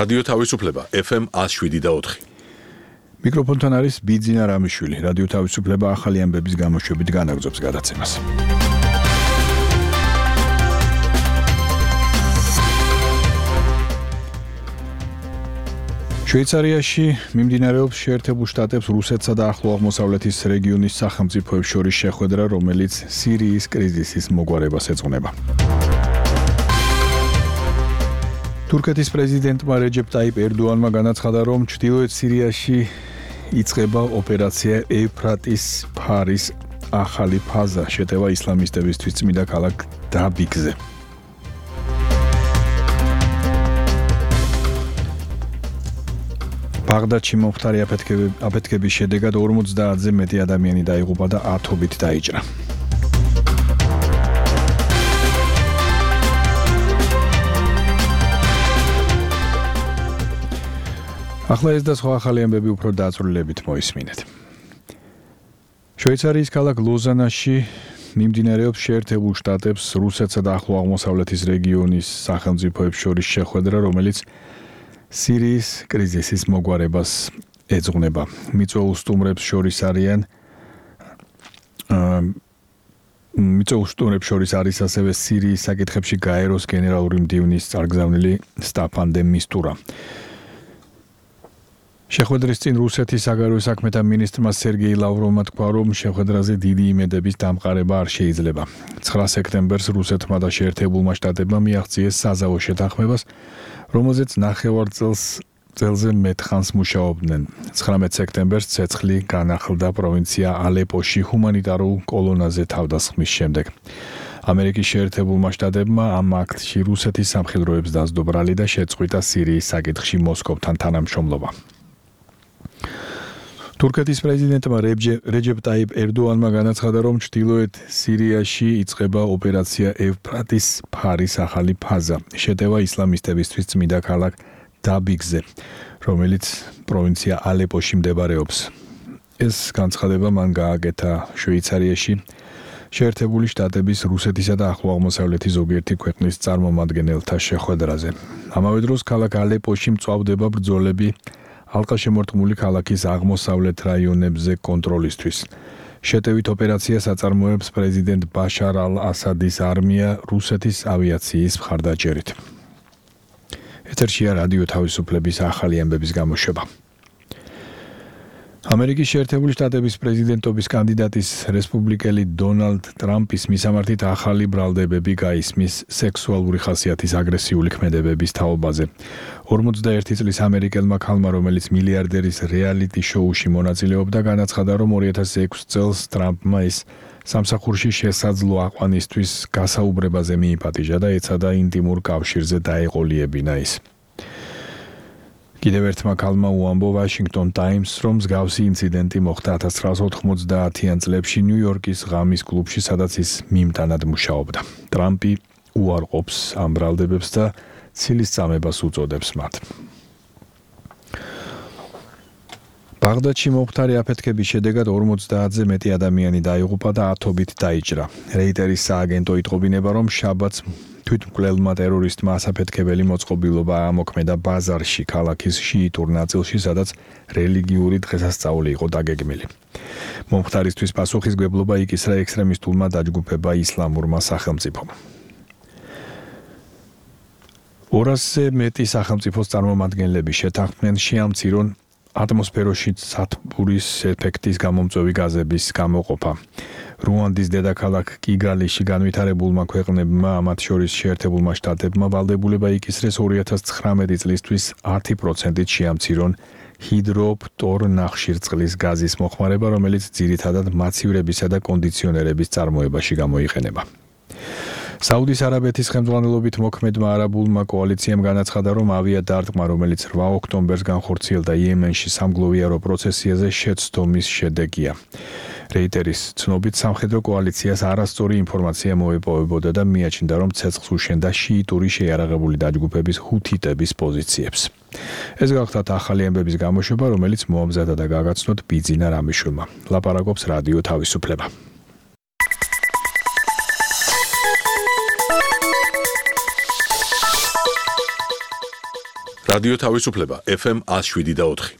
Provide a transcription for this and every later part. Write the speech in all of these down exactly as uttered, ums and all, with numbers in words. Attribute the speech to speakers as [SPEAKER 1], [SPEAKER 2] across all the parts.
[SPEAKER 1] რადიო თავისუფლება ეფ ემ one oh seven და four.
[SPEAKER 2] მიკროფონთან არის ბიძინა რამიშვილი. რადიო თავისუფლება ახალი ამბების გამოშვებით განაგრძობს გადაცემას. შვეიცარიაში მიმდინარეობს შეერთებულ შტატებს რუსეთსა და ახლო აღმოსავლეთის რეგიონის სახელმწიფოებს შორის შეხვედრა, რომელიც სირიის კრიზისის მოგვარებას ეძღვნება. თურქეთის პრეზიდენტმა რეჯეპ ტაიპ ერდოანმა განაცხადა, რომ ჩრდილოეთ სირიაში იწყება ოპერაცია ევრფრატის ფარის ახალი ფაზა, შეტევა ისლამისტებისთვის წმინდა ქალაქ დაბიგზე. ბაღდადში მომხდარი აფეთქების შედეგად ორმოცდაათზე მეტი ადამიანი დაიღუპა და ათობით დაიჭრა. ახლა ეს და სხვა ახალი ამბები უფრო დაწვრილებით მოისმინეთ. შვეიცარიის ქალაქ ლოზანაში მიმდინარეობს შეერთებულ შტატებს რუსეთსა და ახლო აღმოსავლეთის რეგიონის სახელმწიფოებს შორის შეხვედრა, რომელიც სირიის კრიზისის მოგვარებას ეძღვნება. მიწვეულ სტუმრებს შორის არიან მიწვეულ სტუმრებს შორის არის ასევე სირიის საკითხებში გაეროს გენერალური მდივნის წარგზავნილი სტაფან დე მისტურა. შეხვედრის წინ რუსეთის საგარეო საქმეთა მინისტრმა სერგეი ლავროვმა თქვა, რომ შეხვედრაზე დიდი იმედების დამყარება არ შეიძლება. ცხრა სექტემბერს რუსეთმა და შეერთებულმა შტატებმა მიაღწიეს საზავო შეთანხმებას, რომელზეც ნახევარ წელს წელზე მეტ ხანს მუშაობდნენ. ცხრამეტ სექტემბერს ცეცხლი განახლდა პროვინცია ალეპოში ჰუმანიტარულ კოლონაზე თავდასხმის შემდეგ. ამერიკის შეერთებულმა შტატებმა ამ აქტში რუსეთის სამხედროებს დასდო ბრალი და შეწყვიტა სირიის საკითხში მოსკოვთან თანამშრომლობა. თურქეთის პრეზიდენტმა რეჯეპ ტაიპ ერდოანმა განაცხადა, რომ ჩრდილოეთ სირიაში იწყება ოპერაცია ევრფრატის ფარის ახალი ფაზა, შეტევა ისლამისტებისთვის წმინდა ქალაქ დაბიგზე, რომელიც პროვინცია ალეპოში მდებარეობს. ეს განცხადება მან გააკეთა შვეიცარიაში შეერთებული შტატების რუსეთისა და ახლო აღმოსავლეთის ზოგიერთი ქვეყნის წარმომადგენელთა შეხვედრაზე. ამავე დროს ქალაქ ალეპოში მწვავდება ბრძოლები ალყაშემორტყმული ქალაქის აღმოსავლეთ რაიონებზე კონტროლისთვის. შეტევით ოპერაციას აწარმოებს პრეზიდენტ ბაშარ ალ-ასადის არმია რუსეთის ავიაციის მხარდაჭერით. ეთერშია რადიო თავისუფლების ახალი ამბების გამოშვება. ამერიკის შეერთებული შტატების პრეზიდენტობის კანდიდატის რესპუბლიკელი დონალდ ტრამპის მისამართით ახალი ბრალდებები გაისმის სექსუალური ხასიათის აგრესიული ქმედებების თაობაზე. ორმოცდაერთი წლის ამერიკელმა ქალმა, რომელიც მილიარდერის რეალიტი შოუში მონაწილეობდა, განაცხადა, რომ ორი ათას ექვსი წელს ტრამპმა ის სამსახურში შესაძლო აყვანისთვის გასაუბრებაზე მიიპატიჟა და ეცადა ინტიმურ კავშირზე დაეყოლიებინა ის. კიდევ ერთმა ქალმა უამბო Washington Times, რომ მსგავსი ინციდენტი მოხდა ათას ცხრაას ოთხმოცდაათიან წლებში ნიუ-იორკის ღამის კლუბში, სადაც ის მიმტანად მუშაობდა. ტრამპი უარყოფს ამ ბრალდებებს და ცილის წამებას უწოდებს მათ. ბაღდადში მომხდარი აფეთქების შედეგად ორმოცდაათზე მეტი ადამიანი დაიღუპა და ათობით დაიჭრა. რეიტერის სააგენტო იტყობინება, რომ შაბათს თვითმკვლელმა ტერორისტმა ასაფეთქებელი მოწყობილობა ამოქმედა ბაზარში, ქალაქის შიიტურ ნაწილში, სადაც რელიგიური დღესასწაული იყო დაგეგმილი. მომხდარისთვის პასუხისმგებლობა იკისრა ექსტრემისტულმა დაჯგუფება ისლამურმა სახელმწიფომ. ორასზე მეტი სახელმწიფოს წარმომადგენლები შეთანხმდნენ შეამცირონ ატმოსფეროში სათბურის ეფექტის გამომწვევი გაზების გამოყოფა. რუანდის დედაქალაქ კიგალიში განვითარებულმა ქვეყნებმა, მათ შორის შეერთებულმა შტატებმა, ვალდებულება იკისრეს ორი ათას ცხრამეტი წლისთვის ათი პროცენტით შეამცირონ ჰიდროფტორ ნახშირწყლის გაზის მოხმარება, რომელიც ძირითადად მაცივრებისა და კონდიციონერების წარმოებაში გამოიყენება. საუდის არაბეთის ხელმძღვანელობით მოქმედმა არაბულმა კოალიციამ განაცხადა, რომ ავიადარტყმა, რომელიც რვა ოქტომბერს განხორციელდა იემენში სამგლოვიარო პროცესიაზე, შეცდომის შედეგია. რეიტერის ცნობით სამხედრო კოალიციას არასწორი ინფორმაცია მოეპოვებოდა და მიაჩნდა, რომ ცეცხლს უშენდა შიიტური შეიარაღებული დაჯგუფების ჰუთიტების პოზიციებს. ეს გახლავთ ახალი ამბების გამოშვება, რომელიც მოამზადა და გაგაცნოთ ბიძინა რამიშვილმა. ლაპარაკობს რადიო თავისუფლება.
[SPEAKER 1] რადიო თავისუფლება ეფ ემ one oh seven და four.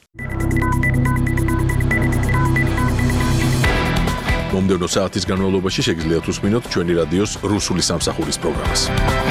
[SPEAKER 1] მომდევნო საათის განმავლობაში შეგიძლიათ უსმინოთ ჩვენი რადიოს რუსული სამსახურის პროგრამას.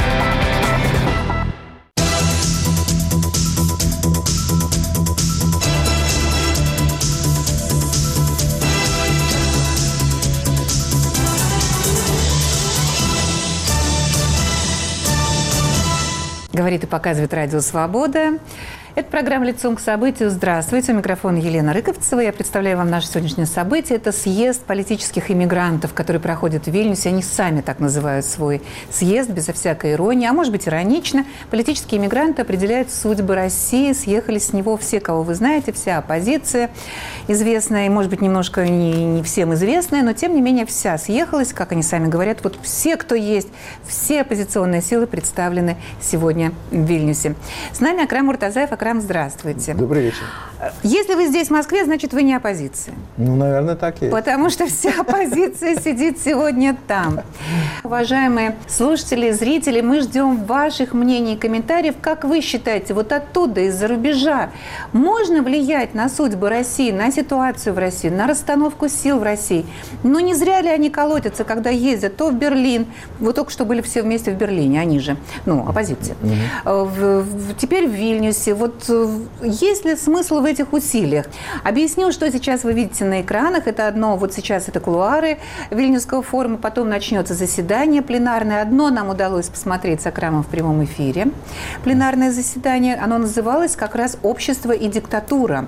[SPEAKER 3] Говорит и показывает Радио Свобода. Это программа «Лицом к событию». Здравствуйте. У микрофона Елена Рыковцева. Я представляю вам наше сегодняшнее событие. Это съезд политических иммигрантов, который проходит в Вильнюсе. Они сами так называют свой съезд, безо всякой иронии. А может быть, иронично. Политические иммигранты определяют судьбы России. Съехали с него все, кого вы знаете, вся оппозиция известная, и, может быть, немножко не, не всем известная, но, тем не менее, вся съехалась, как они сами говорят. Вот все, кто есть, все оппозиционные силы представлены сегодня в Вильнюсе. С нами Акрам Муртазаев. Акрам, здравствуйте.
[SPEAKER 4] Добрый вечер.
[SPEAKER 3] Если вы здесь, в Москве, значит, вы не оппозиция.
[SPEAKER 4] Ну, наверное, так и есть.
[SPEAKER 3] Потому что вся оппозиция сидит сегодня там. Уважаемые слушатели и зрители, мы ждем ваших мнений и комментариев. Как вы считаете, вот оттуда, из-за рубежа, можно влиять на судьбы России, на ситуацию в России, на расстановку сил в России? Ну, не зря ли они колотятся, когда ездят то в Берлин, вот только что были все вместе в Берлине, они же, ну, оппозиция. Mm-hmm. В, в, теперь в Вильнюсе. Вот есть ли смысл в этих усилиях? Объясню, что сейчас вы видите на экранах. Это одно, вот сейчас это кулуары Вильнюсского форума, потом начнется заседание пленарное. Одно нам удалось посмотреть с Акрамом в прямом эфире. Пленарное заседание, оно называлось как раз «Общество и диктатура».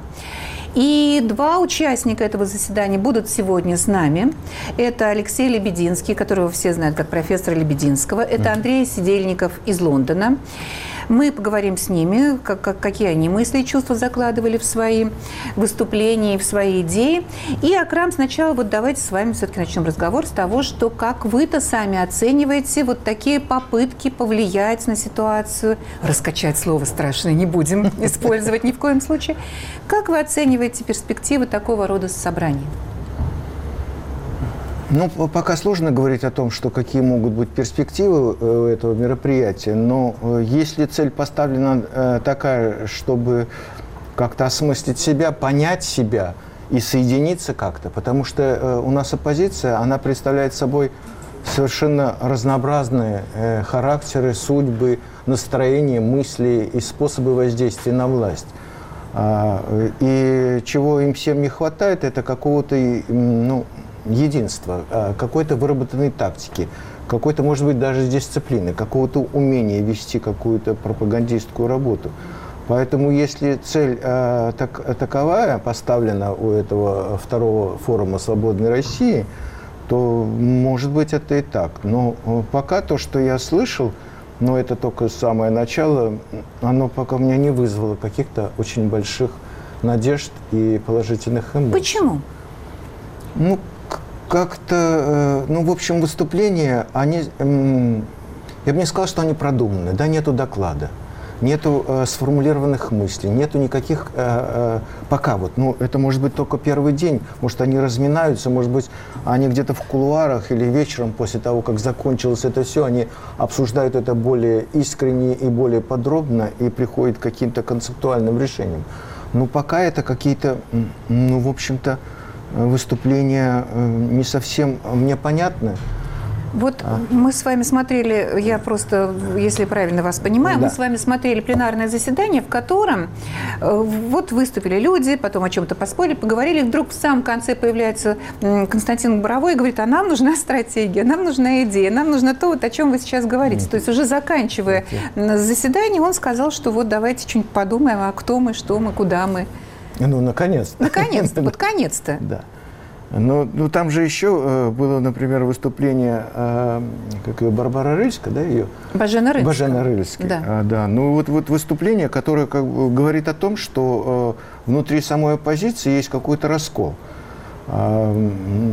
[SPEAKER 3] И два участника этого заседания будут сегодня с нами. Это Алексей Лебединский, которого все знают как профессора Лебединского. Это Андрей Сидельников из Лондона. Мы поговорим с ними, как, как, какие они мысли и чувства закладывали в свои выступления, в свои идеи. И, Акрам, сначала вот давайте с вами все-таки начнем разговор с того, что как вы-то сами оцениваете вот такие попытки повлиять на ситуацию, раскачать слово страшное не будем использовать ни в коем случае. Как вы оцениваете перспективы такого рода собраний?
[SPEAKER 4] Ну, пока сложно говорить о том, что какие могут быть перспективы этого мероприятия, но если цель поставлена такая, чтобы как-то осмыслить себя, понять себя и соединиться как-то, потому что у нас оппозиция, она представляет собой совершенно разнообразные характеры, судьбы, настроения, мысли и способы воздействия на власть. И чего им всем не хватает, это какого-то, ну, единства, какой-то выработанной тактики, какой-то, может быть, даже дисциплины, какого-то умения вести какую-то пропагандистскую работу. Поэтому, если цель э, так, таковая поставлена у этого второго форума «Свободной России», то, может быть, это и так. Но пока то, что я слышал, но это только самое начало, оно пока у меня не вызвало каких-то очень больших надежд и положительных эмоций.
[SPEAKER 3] Почему?
[SPEAKER 4] Ну, как-то, ну, в общем, выступления, они, я бы не сказал, что они продуманы, да, нету доклада, нету э, сформулированных мыслей, нету никаких, э, э, пока вот, ну, это может быть только первый день, может, они разминаются, может быть, они где-то в кулуарах или вечером после того, как закончилось это все, они обсуждают это более искренне и более подробно и приходят к каким-то концептуальным решениям. Но пока это какие-то, ну, в общем-то, выступления не совсем мне понятны.
[SPEAKER 3] Вот а? мы с вами смотрели, я просто, если правильно вас понимаю, да. мы с вами смотрели пленарное заседание, в котором вот выступили люди, потом о чем-то поспорили, поговорили, вдруг в самом конце появляется Константин Боровой и говорит, а нам нужна стратегия, нам нужна идея, нам нужно то, вот, о чем вы сейчас говорите. Нет. То есть уже заканчивая Нет. заседание, он сказал, что вот давайте что-нибудь подумаем, а кто мы, что мы, куда мы.
[SPEAKER 4] Ну, наконец-то.
[SPEAKER 3] Наконец-то, вот конец-то.
[SPEAKER 4] Да. Но, ну, там же еще э, было, например, выступление, э, как ее, Барбара Рыльска, да, ее?
[SPEAKER 3] Бажена Рыльска.
[SPEAKER 4] Бажена Рыльска,
[SPEAKER 3] да.
[SPEAKER 4] А, да. Ну, вот, вот выступление, которое как бы говорит о том, что э, внутри самой оппозиции есть какой-то раскол. Э,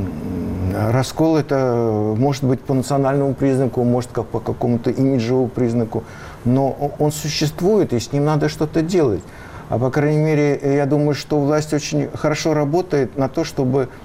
[SPEAKER 4] раскол это может быть по национальному признаку, может как по какому-то имиджевому признаку, но он существует, и с ним надо что-то делать. А, по крайней мере, я думаю, что власть очень хорошо работает на то, чтобы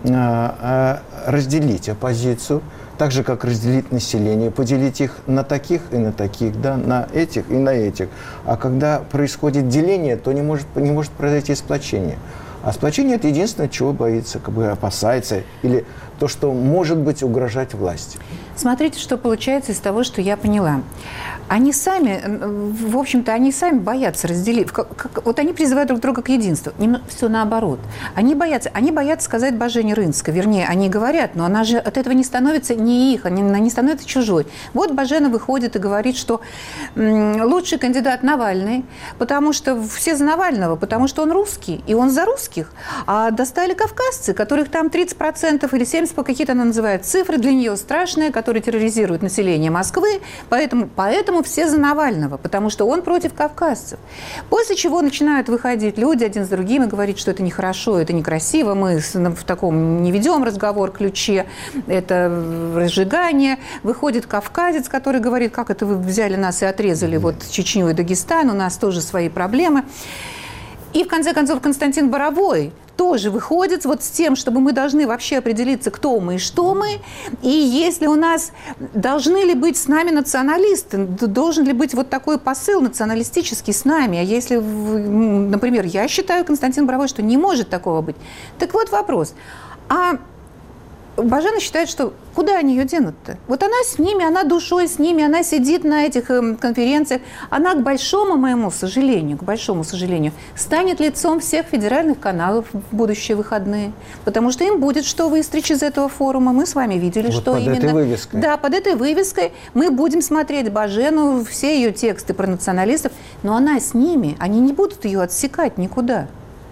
[SPEAKER 4] разделить оппозицию, так же, как разделить население, поделить их на таких и на таких, да, на этих и на этих. А когда происходит деление, то не может, не может произойти сплочение. А сплочение – это единственное, чего боится, как бы опасается, или то, что может быть угрожать власти.
[SPEAKER 3] Смотрите, что получается из того, что я поняла. Они сами, в общем-то, они сами боятся разделить. Как, как, вот они призывают друг друга к единству. Все наоборот. Они боятся, они боятся сказать Божене Рынской. Вернее, они говорят, но она же от этого не становится не их, она не становится чужой. Вот Божена выходит и говорит, что м, лучший кандидат Навальный, потому что все за Навального, потому что он русский, и он за русских. А достали кавказцы, которых там тридцать процентов или семьдесят процентов, какие-то она называет цифры, для нее страшные, которые терроризируют население Москвы. Поэтому, поэтому все за Навального, потому что он против кавказцев. После чего начинают выходить люди один с другим и говорить, что это нехорошо, это некрасиво, мы в таком не ведем разговор ключе, это разжигание. Выходит кавказец, который говорит, как это вы взяли нас и отрезали вот Чечню и Дагестан, у нас тоже свои проблемы. И в конце концов Константин Боровой тоже выходит вот с тем, чтобы мы должны вообще определиться, кто мы и что мы. И если у нас должны ли быть с нами националисты, должен ли быть вот такой посыл националистический с нами. А если, например, я считаю, Константин Боровой, что не может такого быть. Так вот вопрос. А Божена считает, что куда они ее денут-то? Вот она с ними, она душой с ними, она сидит на этих э, конференциях. Она, к большому моему сожалению, к большому сожалению, станет лицом всех федеральных каналов в будущие выходные. Потому что им будет что выстричь из этого форума. Мы с вами видели,
[SPEAKER 4] вот
[SPEAKER 3] что
[SPEAKER 4] под
[SPEAKER 3] именно.
[SPEAKER 4] Этой вывеской.
[SPEAKER 3] Да, под этой вывеской мы будем смотреть Божену, все ее тексты про националистов. Но она с ними, они не будут ее отсекать никуда.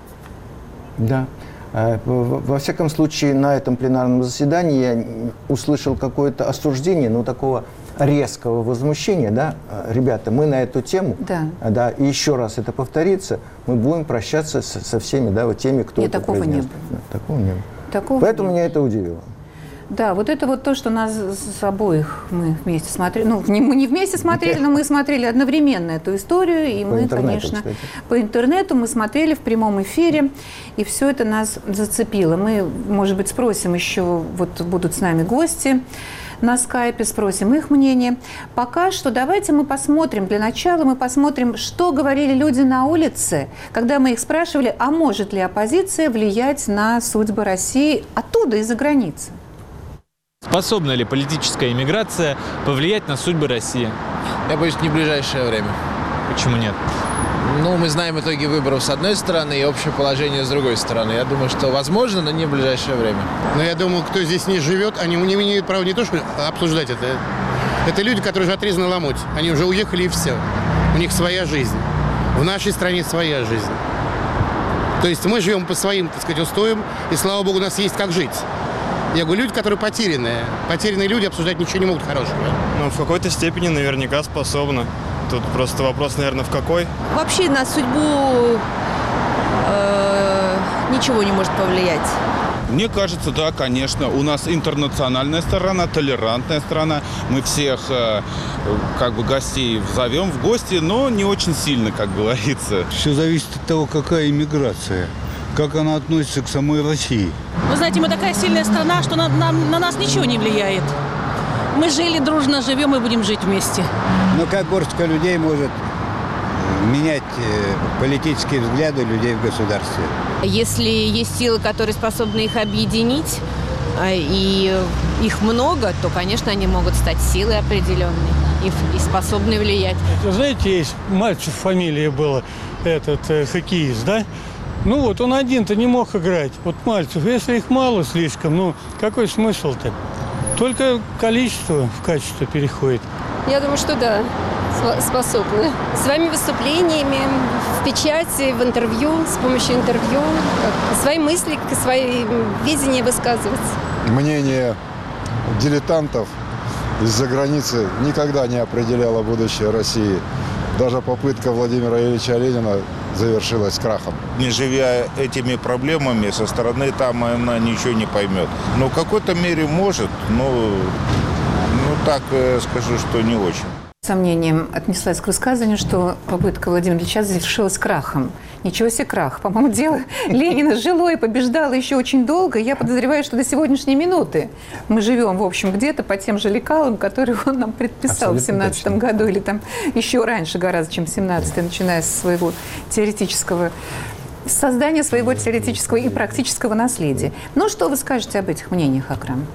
[SPEAKER 4] Да. Во всяком случае, на этом пленарном заседании я услышал какое-то осуждение, ну, такого резкого возмущения, да, ребята, мы на эту тему,
[SPEAKER 3] да,
[SPEAKER 4] да, и еще раз это повторится, мы будем прощаться со, со всеми, да, вот теми, кто
[SPEAKER 3] Нет,
[SPEAKER 4] это
[SPEAKER 3] такого
[SPEAKER 4] произнес.
[SPEAKER 3] не было.
[SPEAKER 4] Да, такого не было.
[SPEAKER 3] Такого
[SPEAKER 4] Поэтому
[SPEAKER 3] нет.
[SPEAKER 4] меня это удивило.
[SPEAKER 3] Да, вот это вот то, что нас с обоих мы вместе смотрели. Ну, не, мы не вместе смотрели, но мы смотрели одновременно эту историю. И
[SPEAKER 4] по
[SPEAKER 3] мы,
[SPEAKER 4] интернету,
[SPEAKER 3] конечно,
[SPEAKER 4] кстати.
[SPEAKER 3] по интернету мы смотрели в прямом эфире. И все это нас зацепило. Мы, может быть, спросим еще, вот будут с нами гости на скайпе, спросим их мнение. Пока что давайте мы посмотрим, для начала мы посмотрим, что говорили люди на улице, когда мы их спрашивали, а может ли оппозиция влиять на судьбы России оттуда, из-за границы.
[SPEAKER 5] Способна ли политическая иммиграция повлиять на судьбы России?
[SPEAKER 6] Я боюсь, не в ближайшее время.
[SPEAKER 5] Почему нет?
[SPEAKER 6] Ну, мы знаем итоги выборов с одной стороны и общее положение с другой стороны. Я думаю, что возможно, но не в ближайшее время.
[SPEAKER 7] Но я думаю, кто здесь не живет, они не имеют права не то, что обсуждать это. Это люди, которые уже отрезаны ломоть. Они уже уехали и все. У них своя жизнь. В нашей стране своя жизнь. То есть мы живем по своим, так сказать, устоям, и, слава богу, у нас есть как жить. Я говорю, люди, которые потерянные. Потерянные люди обсуждать ничего не могут хорошего.
[SPEAKER 8] Ну, в какой-то степени наверняка способны. Тут просто вопрос, наверное, в какой.
[SPEAKER 9] Вообще на судьбу э, ничего не может повлиять.
[SPEAKER 10] Мне кажется, да, конечно. У нас интернациональная сторона, толерантная страна. Мы всех э, как бы гостей зовем в гости, но не очень сильно, как говорится.
[SPEAKER 11] Все зависит от того, какая иммиграция. Как она относится к самой России?
[SPEAKER 12] Вы знаете, мы такая сильная страна, что на, на, на нас ничего не влияет. Мы жили дружно, живем и будем жить вместе.
[SPEAKER 11] Но как горстка людей может менять политические взгляды людей в государстве?
[SPEAKER 9] Если есть силы, которые способны их объединить, и их много, то, конечно, они могут стать силой определенной и, и способны влиять.
[SPEAKER 13] Знаете, есть Мальцев, фамилия была, этот э, хоккеист, да? Ну вот, он один-то не мог играть. Вот Мальцев, если их мало слишком, ну какой смысл-то? Только количество в качество переходит.
[SPEAKER 14] Я думаю, что да, способны. Своими выступлениями, в печати, в интервью, с помощью интервью, свои мысли, свои видения высказывать.
[SPEAKER 15] Мнение дилетантов из-за границы никогда не определяло будущее России. Даже попытка Владимира Ильича Ленина завершилась крахом.
[SPEAKER 16] Не живя этими проблемами, со стороны там она ничего не поймет. Но в какой-то мере может, но ну, так скажу, что не очень.
[SPEAKER 3] С сомнением отнеслась к высказыванию, что попытка Владимира Ильича завершилась крахом. Ничего себе крах. По-моему, дело Ленина жило и побеждало еще очень долго. Я подозреваю, что до сегодняшней минуты мы живем, в общем, где-то по тем же лекалам, которые он нам предписал Абсолютно в семнадцатом году, или там еще раньше гораздо, чем в семнадцатом, начиная с своего теоретического создания своего теоретического и практического наследия. Ну, что вы скажете об этих мнениях, Акрам?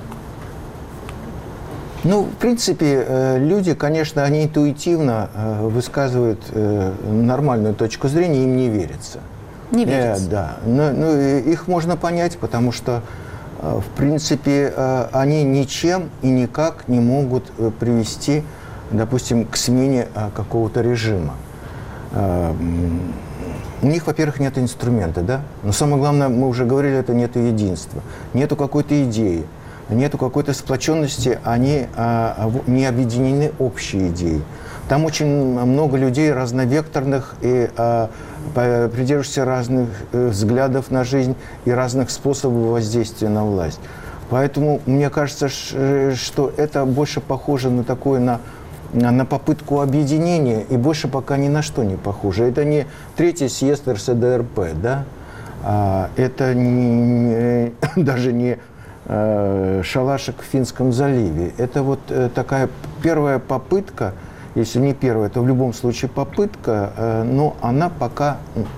[SPEAKER 4] Ну, в принципе, люди, конечно, они интуитивно высказывают нормальную точку зрения, им не верится.
[SPEAKER 3] Не верится?
[SPEAKER 4] Э, да. Но, ну, их можно понять, потому что, в принципе, они ничем и никак не могут привести, допустим, к смене какого-то режима. У них, во-первых, нет инструмента, да? Но самое главное, мы уже говорили, это нет единства, нету какой-то идеи. Нету какой-то сплоченности, они а, не объединены общей идеей. Там очень много людей разновекторных и а, придерживающихся разных взглядов на жизнь и разных способов воздействия на власть. Поэтому мне кажется, что это больше похоже на такое, на, на попытку объединения, и больше пока ни на что не похоже. Это не третий съезд эр эс дэ эр пэ, да? А, это не, даже не шалашик в Финском заливе. Это вот такая первая попытка, если не первая, то в любом случае попытка, но она пока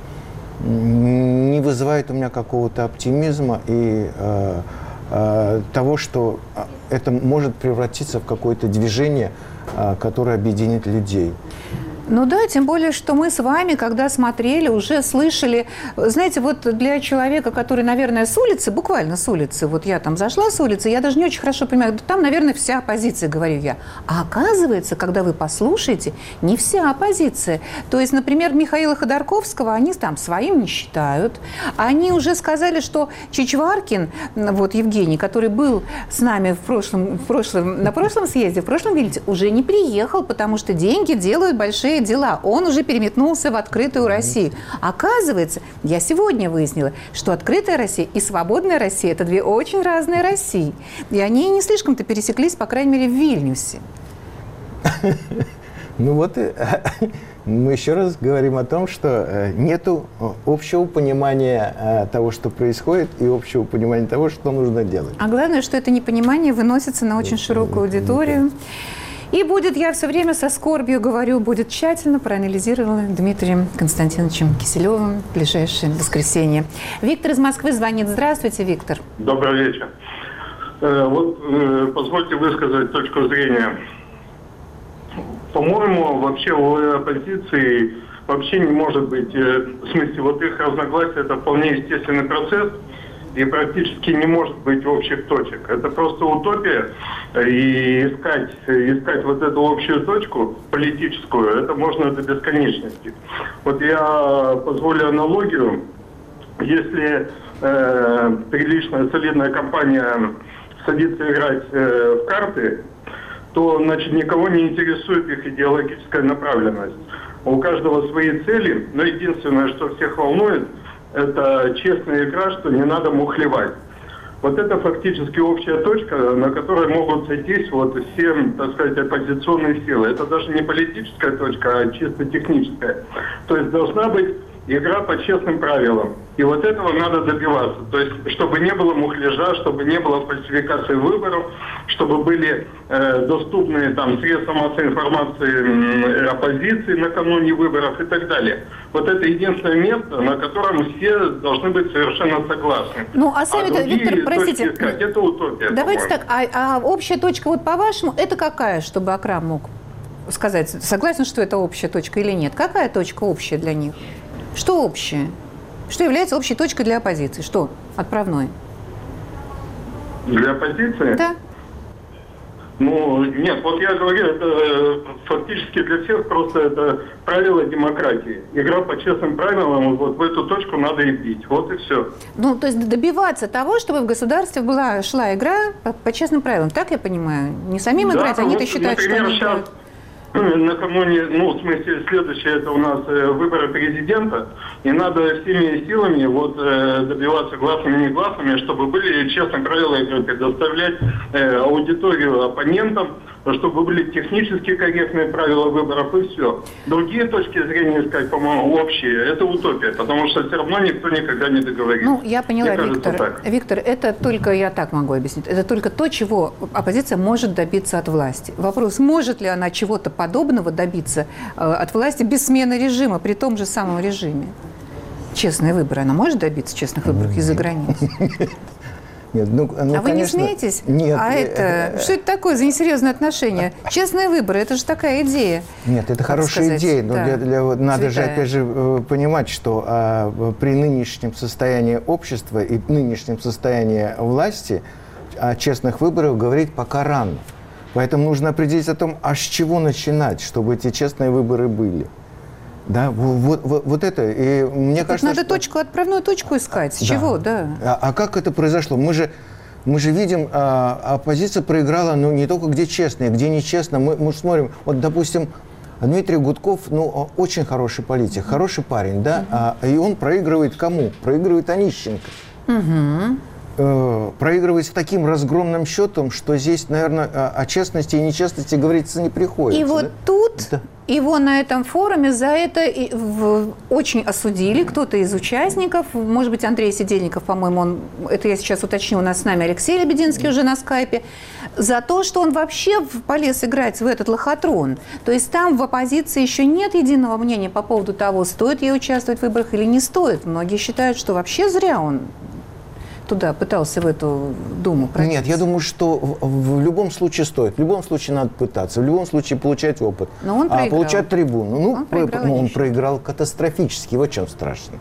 [SPEAKER 4] не вызывает у меня какого-то оптимизма и того, что это может превратиться в какое-то движение, которое объединит людей.
[SPEAKER 3] Ну да, тем более, что мы с вами, когда смотрели, уже слышали, знаете, вот для человека, который, наверное, с улицы, буквально с улицы, вот я там зашла с улицы, я даже не очень хорошо понимаю, там, наверное, вся оппозиция, говорю я. А оказывается, когда вы послушаете, не вся оппозиция. То есть, например, Михаила Ходорковского они там своим не считают. Они уже сказали, что Чичваркин, вот Евгений, который был с нами в прошлом, в прошлом, на прошлом съезде, в прошлом визите, уже не приехал, потому что деньги делают большие дела. Он уже переметнулся в открытую Россию. Оказывается, я сегодня выяснила, что открытая Россия и свободная Россия – это две очень разные России. И они не слишком-то пересеклись, по крайней мере, в Вильнюсе.
[SPEAKER 4] Ну вот, мы еще раз говорим о том, что нету общего понимания того, что происходит, и общего понимания того, что нужно делать.
[SPEAKER 3] А главное, что это непонимание выносится на очень широкую аудиторию. И будет, я все время со скорбью говорю, будет тщательно проанализировано Дмитрием Константиновичем Киселевым в ближайшее воскресенье. Виктор из Москвы звонит. Здравствуйте, Виктор.
[SPEAKER 17] Добрый вечер. Э, вот э, позвольте высказать точку зрения. По-моему, вообще у оппозиции вообще не может быть, э, в смысле, вот их разногласия – это вполне естественный процесс. И практически не может быть общих точек. Это просто утопия. И искать, искать вот эту общую точку политическую, это можно до бесконечности. Вот я позволю аналогию. Если э, приличная, солидная компания садится играть э, в карты, то, значит, никого не интересует их идеологическая направленность. У каждого свои цели, но единственное, что всех волнует, это честная игра, что не надо мухлевать. Вот это фактически общая точка, на которой могут сойтись вот все, так сказать, оппозиционные силы. Это даже не политическая точка, а чисто техническая. То есть должна быть игра по честным правилам. И вот этого надо добиваться. То есть, чтобы не было мухляжа, чтобы не было фальсификации выборов, чтобы были э, доступны там средства массовой информации э, оппозиции накануне выборов и так далее. Вот это единственное место, на котором все должны быть совершенно согласны.
[SPEAKER 3] Ну, а сами-то, а Виктор, простите,
[SPEAKER 17] искать, это утопия.
[SPEAKER 3] Давайте так, а, а общая точка, вот по-вашему, это какая, чтобы Акрам мог сказать, согласен, что это общая точка или нет? Какая точка общая для них? Что общее? Что является общей точкой для оппозиции? Что отправной?
[SPEAKER 17] Для оппозиции?
[SPEAKER 3] Да.
[SPEAKER 17] Ну, нет, вот я говорю, это фактически для всех просто это правила демократии. Игра по честным правилам, вот в эту точку надо и бить. Вот и все.
[SPEAKER 3] Ну, то есть добиваться того, чтобы в государстве была, шла игра по, по честным правилам. Так я понимаю? Не самим да, играть, они-то вот, считают, например, что они
[SPEAKER 17] сейчас... играют. Накануне, ну, в смысле, следующее, это у нас э, выборы президента, и надо всеми силами вот э, добиваться гласными и негласными, чтобы были честные правила игры, предоставлять э, аудиторию оппонентам, чтобы были технически корректные правила выборов и все. Другие точки зрения искать, по-моему, общие, это утопия, потому что все равно никто никогда не договорится.
[SPEAKER 3] Ну, я поняла,
[SPEAKER 17] Мне
[SPEAKER 3] Виктор.
[SPEAKER 17] кажется,
[SPEAKER 3] Виктор, это только, я так могу объяснить, это только то, чего оппозиция может добиться от власти. Вопрос, может ли она чего-то подобного добиться э, от власти без смены режима, при том же самом режиме? Честные выборы, она может добиться честных выборов из-за границы?
[SPEAKER 4] Нет, ну, ну,
[SPEAKER 3] а вы
[SPEAKER 4] конечно,
[SPEAKER 3] не смеетесь?
[SPEAKER 4] Нет.
[SPEAKER 3] А это, что это такое за несерьезное отношение? Честные выборы, это же такая идея.
[SPEAKER 4] Нет, это хорошая сказать, идея, но
[SPEAKER 3] да,
[SPEAKER 4] для, для, надо
[SPEAKER 3] святая.
[SPEAKER 4] же, опять же, понимать, что а, при нынешнем состоянии общества и нынешнем состоянии власти о честных выборах говорить пока рано. Поэтому нужно определить о том, а с чего начинать, чтобы эти честные выборы были. Да, вот, вот, вот это. И мне
[SPEAKER 3] так
[SPEAKER 4] кажется,
[SPEAKER 3] надо
[SPEAKER 4] что...
[SPEAKER 3] точку, отправную точку искать. С да. чего, да.
[SPEAKER 4] А, а как это произошло? Мы же, мы же видим, а, оппозиция проиграла, ну, не только где честно, где нечестно. Мы, мы смотрим, вот, допустим, Дмитрий Гудков, ну, очень хороший политик, хороший парень, да, uh-huh. а, и он проигрывает кому? Проигрывает Онищенко.
[SPEAKER 3] Uh-huh.
[SPEAKER 4] Э, проигрывает с таким разгромным счетом, что здесь, наверное, о, о честности и нечестности говориться не приходится.
[SPEAKER 3] И вот
[SPEAKER 4] да?
[SPEAKER 3] тут...
[SPEAKER 4] Да.
[SPEAKER 3] Его на этом форуме за это очень осудили. Кто-то из участников, может быть, Андрей Сидельников, по-моему, он, это я сейчас уточню, у нас с нами Алексей Лебединский уже на скайпе, за то, что он вообще полез играть в этот лохотрон. То есть там в оппозиции еще нет единого мнения по поводу того, стоит ей участвовать в выборах или не стоит. Многие считают, что вообще зря он туда пытался в эту Думу пробиться.
[SPEAKER 4] Нет, я думаю, что в, в любом случае стоит. В любом случае надо пытаться. В любом случае получать опыт.
[SPEAKER 3] Но он проиграл.
[SPEAKER 4] А получать трибуну. Ну,
[SPEAKER 3] он
[SPEAKER 4] про,
[SPEAKER 3] проиграл,
[SPEAKER 4] ну, он проиграл катастрофически. Вот в чем страшно.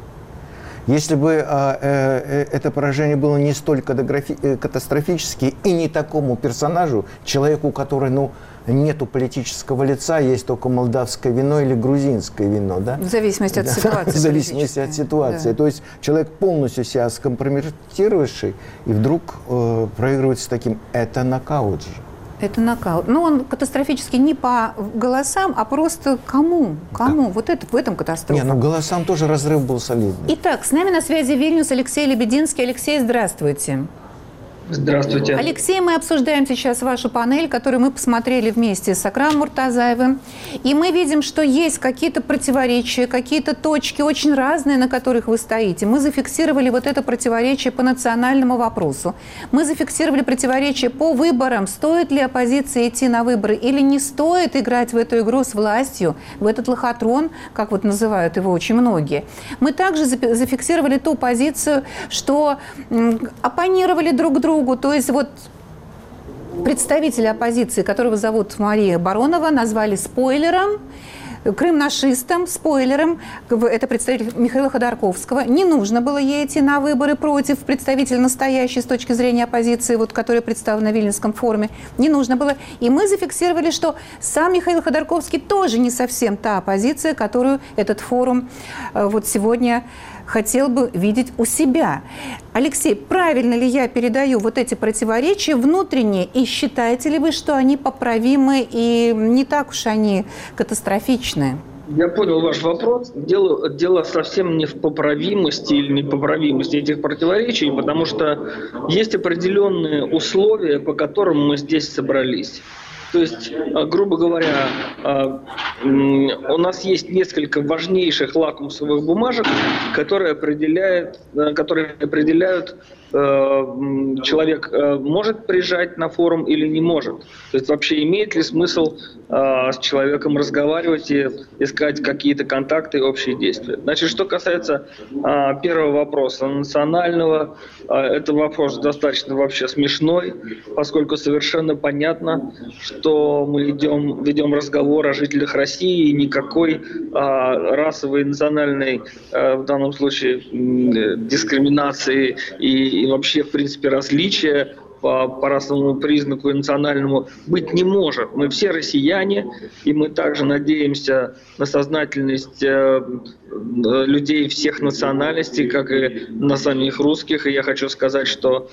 [SPEAKER 4] Если бы а, э, это поражение было не столь катастрофически и не такому персонажу, человеку, который, ну, нету политического лица, есть только молдавское вино или грузинское вино, да?
[SPEAKER 3] В зависимости от
[SPEAKER 4] да,
[SPEAKER 3] ситуации.
[SPEAKER 4] В зависимости от ситуации. Да. То есть человек полностью себя скомпрометировавший и вдруг э, проигрывает с таким. Это нокаут же.
[SPEAKER 3] Это нокаут. Ну, он катастрофически не по голосам, а просто кому? Кому? Да. Вот это, в этом катастрофа.
[SPEAKER 4] Не, ну голосам тоже разрыв был солидный.
[SPEAKER 3] Итак, с нами на связи Вильнюс Алексей Лебединский. Алексей, здравствуйте.
[SPEAKER 18] Здравствуйте.
[SPEAKER 3] Алексей, мы обсуждаем сейчас вашу панель, которую мы посмотрели вместе с Акрамом Муртазаевым. И мы видим, что есть какие-то противоречия, какие-то точки очень разные, на которых вы стоите. Мы зафиксировали вот это противоречие по национальному вопросу. Мы зафиксировали противоречие по выборам. Стоит ли оппозиции идти на выборы или не стоит играть в эту игру с властью, в этот лохотрон, как вот называют его очень многие. Мы также зафиксировали ту позицию, что оппонировали друг другу. То есть вот представителя оппозиции, которого зовут Мария Баронова, назвали спойлером, крым-нашистом, спойлером. Это представитель Михаила Ходорковского. Не нужно было ей идти на выборы против представителя настоящей с точки зрения оппозиции, вот, которая представлена на Вильнюсском форуме. Не нужно было. И мы зафиксировали, что сам Михаил Ходорковский тоже не совсем та оппозиция, которую этот форум вот сегодня хотел бы видеть у себя. Алексей, правильно ли я передаю вот эти противоречия внутренние, и считаете ли вы, что они поправимы и не так уж они катастрофичны?
[SPEAKER 18] Я понял ваш вопрос. Дело, дело совсем не в поправимости или непоправимости этих противоречий, потому что есть определенные условия, по которым мы здесь собрались. То есть, грубо говоря, у нас есть несколько важнейших лакмусовых бумажек, которые определяют, которые определяют, человек может приезжать на форум или не может. То есть вообще имеет ли смысл с человеком разговаривать и искать какие-то контакты и общие действия. Значит, что касается первого вопроса, национального, это вопрос достаточно вообще смешной, поскольку совершенно понятно, что мы идем, ведем разговор о жителях России, и никакой а, расовой, национальной, а, в данном случае, дискриминации и, и вообще, в принципе, различия по, по расовому признаку и национальному быть не может. Мы все россияне, и мы также надеемся на сознательность э, людей всех национальностей, как и на самих русских. И я хочу сказать, что,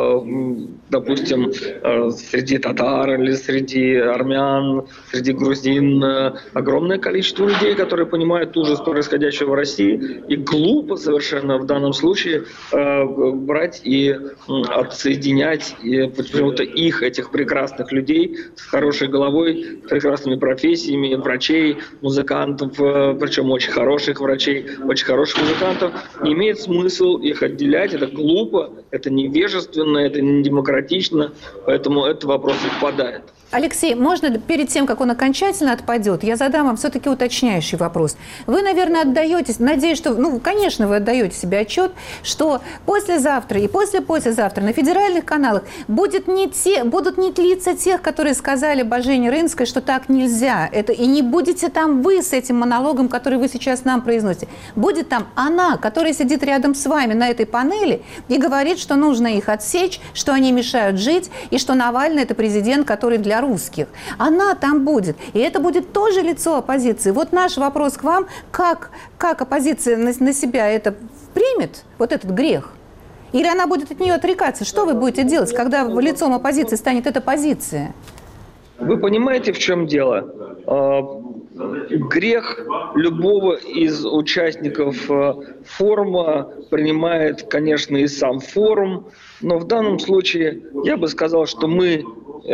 [SPEAKER 18] допустим, среди татар или среди армян, среди грузин огромное количество людей, которые понимают ужас происходящего в России. И глупо совершенно в данном случае брать и отсоединять почему-то их, этих прекрасных людей с хорошей головой, с прекрасными профессиями, врачей, музыкантов, причем очень хороших врачей, очень хороших музыкантов. Не имеет смысл их отделять, это глупо, это невежественно, это не демократично, поэтому этот вопрос отпадает.
[SPEAKER 3] Алексей, можно перед тем, как он окончательно отпадет, я задам вам все-таки уточняющий вопрос. Вы, наверное, отдаетесь, надеюсь, что, ну, конечно, вы отдаете себе отчет, что послезавтра и после-послезавтра на федеральных каналах будет не те, будут не лица тех, которые сказали Божене Рынской, что так нельзя. Это, и не будете там вы с этим монологом, который вы сейчас нам произносите. Будет там она, которая сидит рядом с вами на этой панели и говорит, что нужно их отсечь, что они мешают жить, и что Навальный – это президент, который для русских. Она там будет. И это будет тоже лицо оппозиции. Вот наш вопрос к вам. Как, как оппозиция на, на себя это примет, вот этот грех? Или она будет от нее отрекаться? Что вы будете делать, когда лицом оппозиции станет эта позиция?
[SPEAKER 18] Вы понимаете, в чем дело? Грех любого из участников форума принимает, конечно, и сам форум. Но в данном случае я бы сказал, что мы,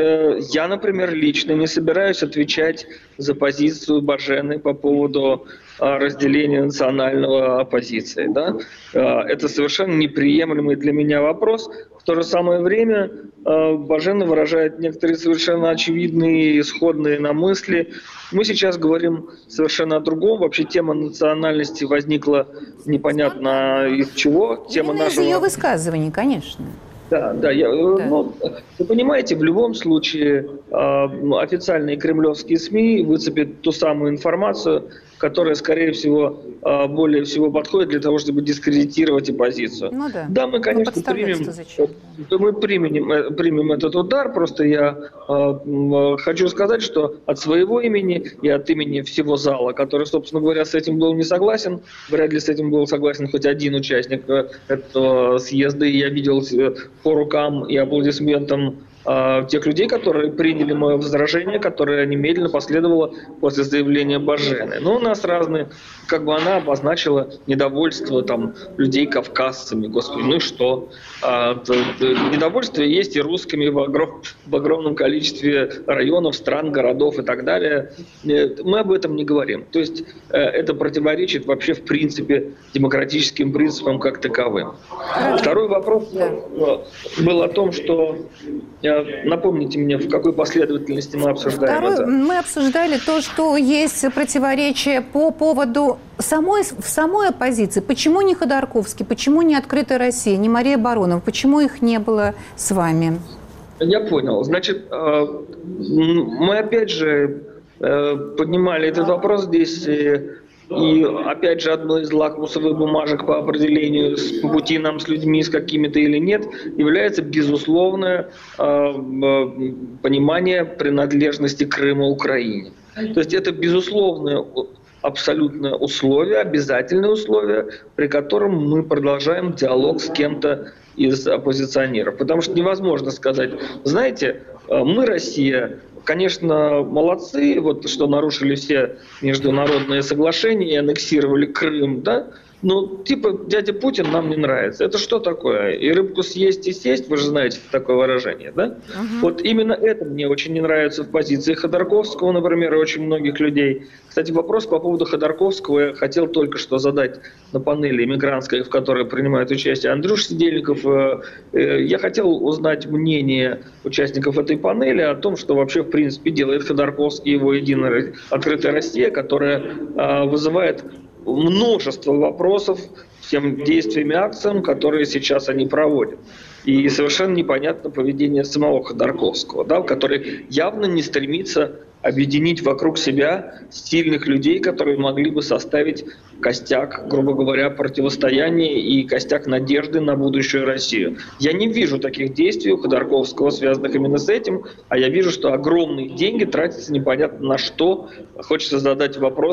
[SPEAKER 18] я, например, лично не собираюсь отвечать за позицию Божены по поводу разделения национального оппозиции. Да? Это совершенно неприемлемый для меня вопрос. В то же самое время Божена выражает некоторые совершенно очевидные, исходные на мысли. Мы сейчас говорим совершенно о другом. Вообще тема национальности возникла непонятно из чего. Тема
[SPEAKER 3] Именно
[SPEAKER 18] нашего...
[SPEAKER 3] из ее высказываний, конечно.
[SPEAKER 18] Да, да, я, да. Ну, вы понимаете, в любом случае э, официальные кремлевские СМИ выцепят ту самую информацию, которая, скорее всего, э, более всего подходит для того, чтобы дискредитировать оппозицию. Ну, да. да, мы, конечно, ну, примем, мы примем, примем этот удар, просто я э, хочу сказать, что от своего имени и от имени всего зала, который, собственно говоря, с этим был не согласен, вряд ли с этим был согласен хоть один участник этого съезда, и я видел по рукам и аплодисментам э, тех людей, которые приняли мое возражение, которое немедленно последовало после заявления Божены. Но у нас разные, как бы она обозначила недовольство там, людей кавказцами. Господи, ну и что? А, то, то, недовольство есть и русскими в, огром, в огромном количестве районов, стран, городов и так далее. Мы об этом не говорим. То есть э, это противоречит вообще в принципе демократическим принципам как таковым. Второй вопрос был о том, что, напомните мне, в какой последовательности мы обсуждаем
[SPEAKER 3] Второй,
[SPEAKER 18] это?
[SPEAKER 3] Мы обсуждали то, что есть противоречие по поводу самой, в самой оппозиции. Почему не Ходорковский, почему не Открытая Россия, не Мария Баронова, почему их не было с вами?
[SPEAKER 18] Я понял. Значит, мы опять же поднимали этот вопрос здесь. И, опять же, одной из лакмусовых бумажек по определению, по пути нам с людьми, с какими-то или нет, является безусловное э, понимание принадлежности Крыма Украине. То есть это безусловное абсолютное условие, обязательное условие, при котором мы продолжаем диалог с кем-то из оппозиционеров. Потому что невозможно сказать, знаете, мы, Россия, конечно, молодцы, вот что нарушили все международные соглашения и аннексировали Крым, да? Но типа дядя Путин нам не нравится. Это что такое? И рыбку съесть и сесть, вы же знаете такое выражение, да? Uh-huh. Вот именно это мне очень не нравится в позиции Ходорковского, например, и очень многих людей. Кстати, вопрос по поводу Ходорковского я хотел только что задать на панели эмигрантской, в которой принимает участие Андрюш Сидельников. Я хотел узнать мнение участников этой панели о том, что вообще в принципе делает Ходорковский, его Единая Открытая Россия, которая вызывает множество вопросов всем действиям и акциям, которые сейчас они проводят. И совершенно непонятно поведение самого Ходорковского, да, который явно не стремится объединить вокруг себя сильных людей, которые могли бы составить костяк, грубо говоря, противостояния и костяк надежды на будущую Россию. Я не вижу таких действий у Ходорковского, связанных именно с этим, а я вижу, что огромные деньги тратятся непонятно на что. Хочется задать вопрос,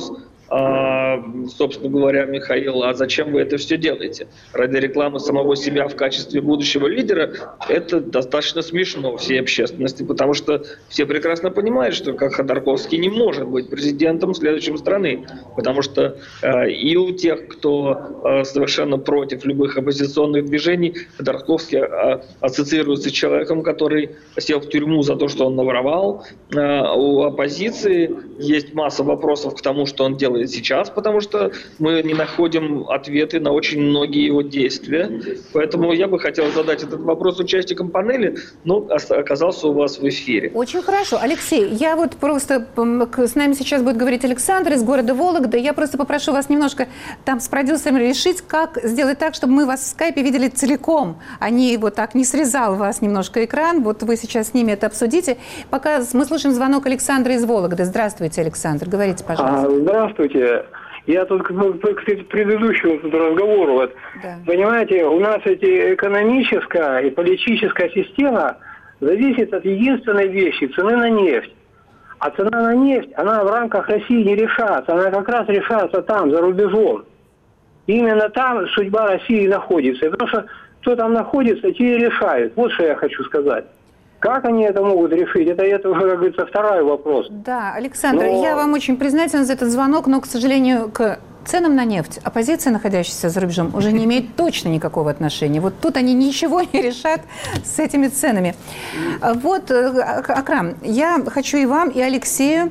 [SPEAKER 18] а, собственно говоря, Михаил, а зачем вы это все делаете? Ради рекламы самого себя в качестве будущего лидера это достаточно смешно всей общественности, потому что все прекрасно понимают, что как Ходорковский не может быть президентом следующей страны, потому что э, и у тех, кто э, совершенно против любых оппозиционных движений, Ходорковский э, ассоциируется с человеком, который сел в тюрьму за то, что он наворовал. Э, у оппозиции есть масса вопросов к тому, что он делает сейчас, потому что мы не находим ответы на очень многие его действия. Поэтому я бы хотел задать этот вопрос участникам панели, но оказался у вас в эфире.
[SPEAKER 3] Очень хорошо. Алексей, я вот просто... С нами сейчас будет говорить Александр из города Вологда. Я просто попрошу вас немножко там с продюсерами решить, как сделать так, чтобы мы вас в скайпе видели целиком, а не вот так не срезал вас немножко экран. Вот вы сейчас с ними это обсудите. Пока мы слушаем звонок Александра из Вологды. Здравствуйте, Александр. Говорите, пожалуйста.
[SPEAKER 19] А, здравствуйте. Я тут к, к предыдущему тут разговору. Вот, да. Понимаете, у нас эти экономическая и политическая система зависит от единственной вещи – цены на нефть. А цена на нефть, она в рамках России не решается. Она как раз решается там, за рубежом. Именно там судьба России находится. И потому что кто там находится, те и решают. Вот что я хочу сказать. Как они это могут решить? Это, это уже, как говорится, второй вопрос.
[SPEAKER 3] Да, Александр,
[SPEAKER 19] но...
[SPEAKER 3] я вам очень признательна за этот звонок, но, к сожалению, к ценам на нефть оппозиция, находящаяся за рубежом, уже не имеет точно никакого отношения. Вот тут они ничего не решат с этими ценами. Вот, Акрам, я хочу и вам, и Алексею...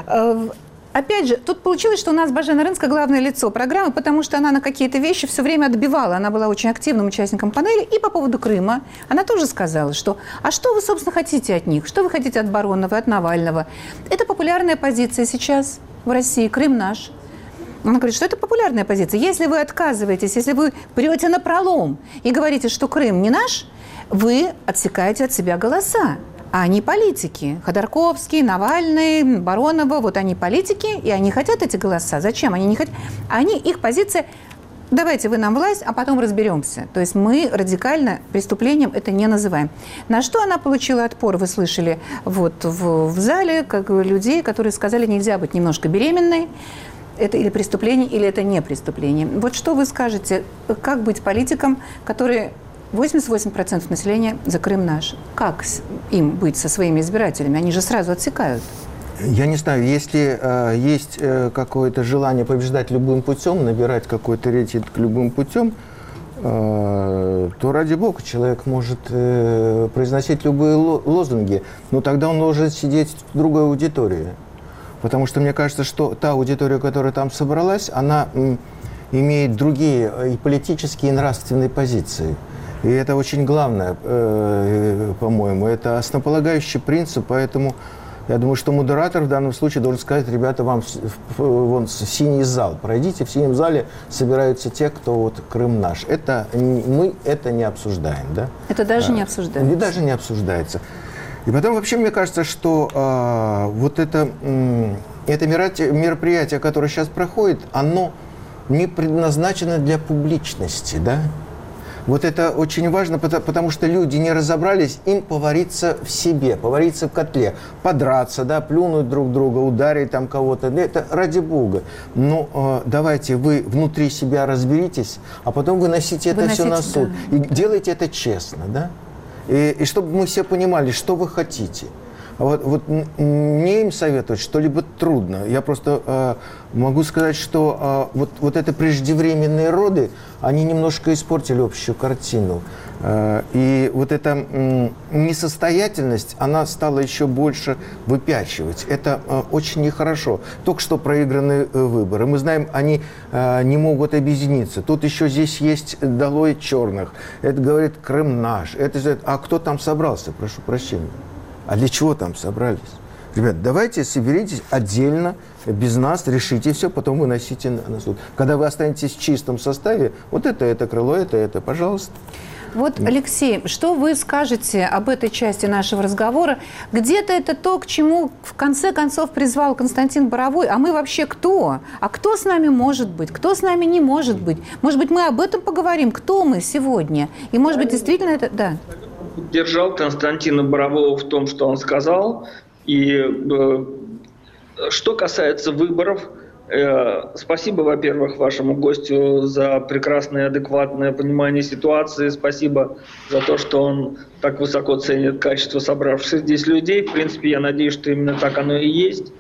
[SPEAKER 3] Опять же, тут получилось, что у нас Божена Рынска главное лицо программы, потому что она на какие-то вещи все время отбивала. Она была очень активным участником панели. И по поводу Крыма она тоже сказала, что «а что вы, собственно, хотите от них? Что вы хотите от Баронова, от Навального?» Это популярная позиция сейчас в России. Крым наш. Она говорит, что это популярная позиция. Если вы отказываетесь, если вы прете напролом и говорите, что Крым не наш, вы отсекаете от себя голоса. А они политики. Ходорковский, Навальный, Баронова, вот они политики, и они хотят эти голоса. Зачем? Они не хотят. Они, их позиция, давайте вы нам власть, а потом разберемся. То есть мы радикально преступлением это не называем. На что она получила отпор, вы слышали вот в, в зале, как людей, которые сказали, нельзя быть немножко беременной. Это или преступление, или это не преступление. Вот что вы скажете, как быть политиком, который... восемьдесят восемь процентов населения за Крым наш. Как им быть со своими избирателями? Они же сразу отсекают.
[SPEAKER 4] Я не знаю, если э, есть э, какое-то желание побеждать любым путем, набирать какой-то рейтинг любым путем, э, то, ради бога, человек может э, произносить любые лозунги, но тогда он должен сидеть в другой аудитории. Потому что мне кажется, что та аудитория, которая там собралась, она м, имеет другие и политические, и нравственные позиции. И это очень главное, э, по-моему, это основополагающий принцип, поэтому я думаю, что модератор в данном случае должен сказать, ребята, вам в, в, вон синий зал, пройдите, в синем зале собираются те, кто вот Крым наш. Это, мы это не обсуждаем, да?
[SPEAKER 3] Это даже
[SPEAKER 4] а,
[SPEAKER 3] не обсуждается.
[SPEAKER 4] И даже не обсуждается. И потом вообще мне кажется, что э, вот это, э, это мероприятие, которое сейчас проходит, оно не предназначено для публичности, да? Вот это очень важно, потому что люди не разобрались, им повариться в себе, повариться в котле, подраться, да, плюнуть друг друга, ударить там кого-то. Это ради бога. Но э, давайте вы внутри себя разберитесь, а потом выносите это
[SPEAKER 3] Выносите,
[SPEAKER 4] все на суд.
[SPEAKER 3] Да.
[SPEAKER 4] И делайте это честно, да? И, и чтобы мы все понимали, что вы хотите. Вот, вот мне им советовать что-либо трудно. Я просто э, могу сказать, что э, вот, вот это преждевременные роды, они немножко испортили общую картину. Э, и вот эта э, несостоятельность, она стала еще больше выпячивать. Это э, очень нехорошо. Только что проигранные э, выборы. Мы знаем, они э, не могут объединиться. Тут еще здесь есть долой черных. Это говорит Крым наш. Это, а кто там собрался? Прошу прощения. А для чего там собрались? Ребят, давайте соберитесь отдельно, без нас, решите все, потом выносите на, на суд. Когда вы останетесь в чистом составе, вот это, это крыло, это, это, пожалуйста.
[SPEAKER 3] Вот, Алексей, что вы скажете об этой части нашего разговора? Где-то это то, к чему в конце концов призвал Константин Боровой. А мы вообще кто? А кто с нами может быть? Кто с нами не может быть? Может быть, мы об этом поговорим? Кто мы сегодня? И, может быть, действительно это... Да.
[SPEAKER 18] Поддержал Константина Борового в том, что он сказал. И э, что касается выборов, Спасибо, во-первых, вашему гостю за прекрасное, адекватное понимание ситуации. Спасибо за то, что он так высоко ценит качество собравшихся здесь людей. В принципе, я надеюсь, что именно так оно и есть.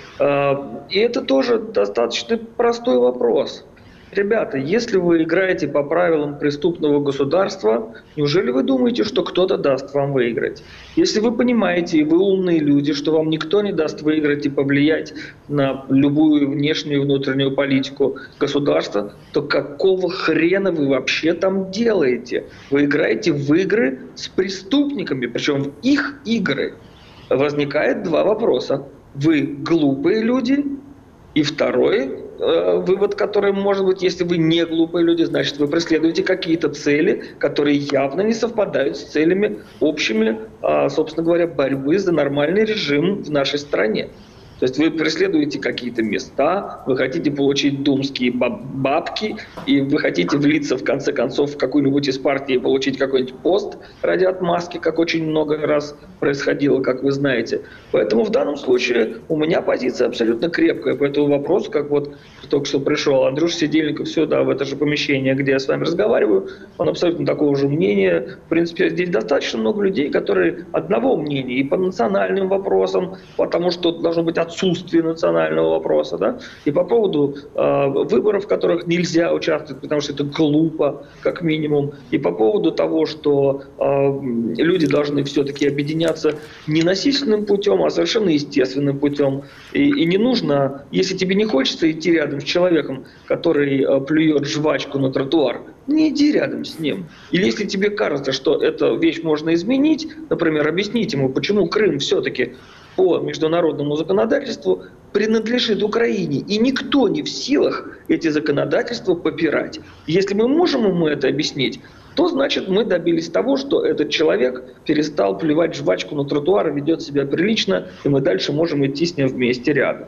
[SPEAKER 18] И это тоже достаточно простой вопрос. Ребята, если вы играете по правилам преступного государства, неужели вы думаете, что кто-то даст вам выиграть? Если вы понимаете, и вы умные люди, что вам никто не даст выиграть и повлиять на любую внешнюю и внутреннюю политику государства, то какого хрена вы вообще там делаете? Вы играете в игры с преступниками, причем в их игры. Возникает два вопроса. Вы глупые люди, и второй вывод, который может быть, если вы не глупые люди, значит, вы преследуете какие-то цели, которые явно не совпадают с целями общими, собственно говоря, борьбы за нормальный режим в нашей стране. То есть вы преследуете какие-то места, вы хотите получить думские бабки, и вы хотите влиться, в конце концов, в какую-нибудь из партий и получить какой-нибудь пост ради отмазки, как очень много раз происходило, как вы знаете. Поэтому в данном случае у меня позиция абсолютно крепкая по этому вопросу, как вот только что пришел Андрюша Сидельников сюда, в это же помещение, где я с вами разговариваю, он абсолютно такого же мнения. В принципе, здесь достаточно много людей, которые одного мнения и по национальным вопросам, потому что должно быть отсутствие национального вопроса, да, и по поводу э, выборов, в которых нельзя участвовать, потому что это глупо, как минимум, и по поводу того, что э, люди должны все-таки объединяться не насильственным путем, а совершенно естественным путем. И, и не нужно, если тебе не хочется идти рядом с человеком, который э, плюет жвачку на тротуар, не иди рядом с ним. Или если тебе кажется, что эту вещь можно изменить, например, объяснить ему, почему Крым все-таки по международному законодательству принадлежит Украине, и никто не в силах эти законодательства попирать. Если мы можем ему это объяснить, то значит мы добились того, что этот человек перестал плевать жвачку на тротуар и ведет себя прилично, и мы дальше можем идти с ним вместе рядом.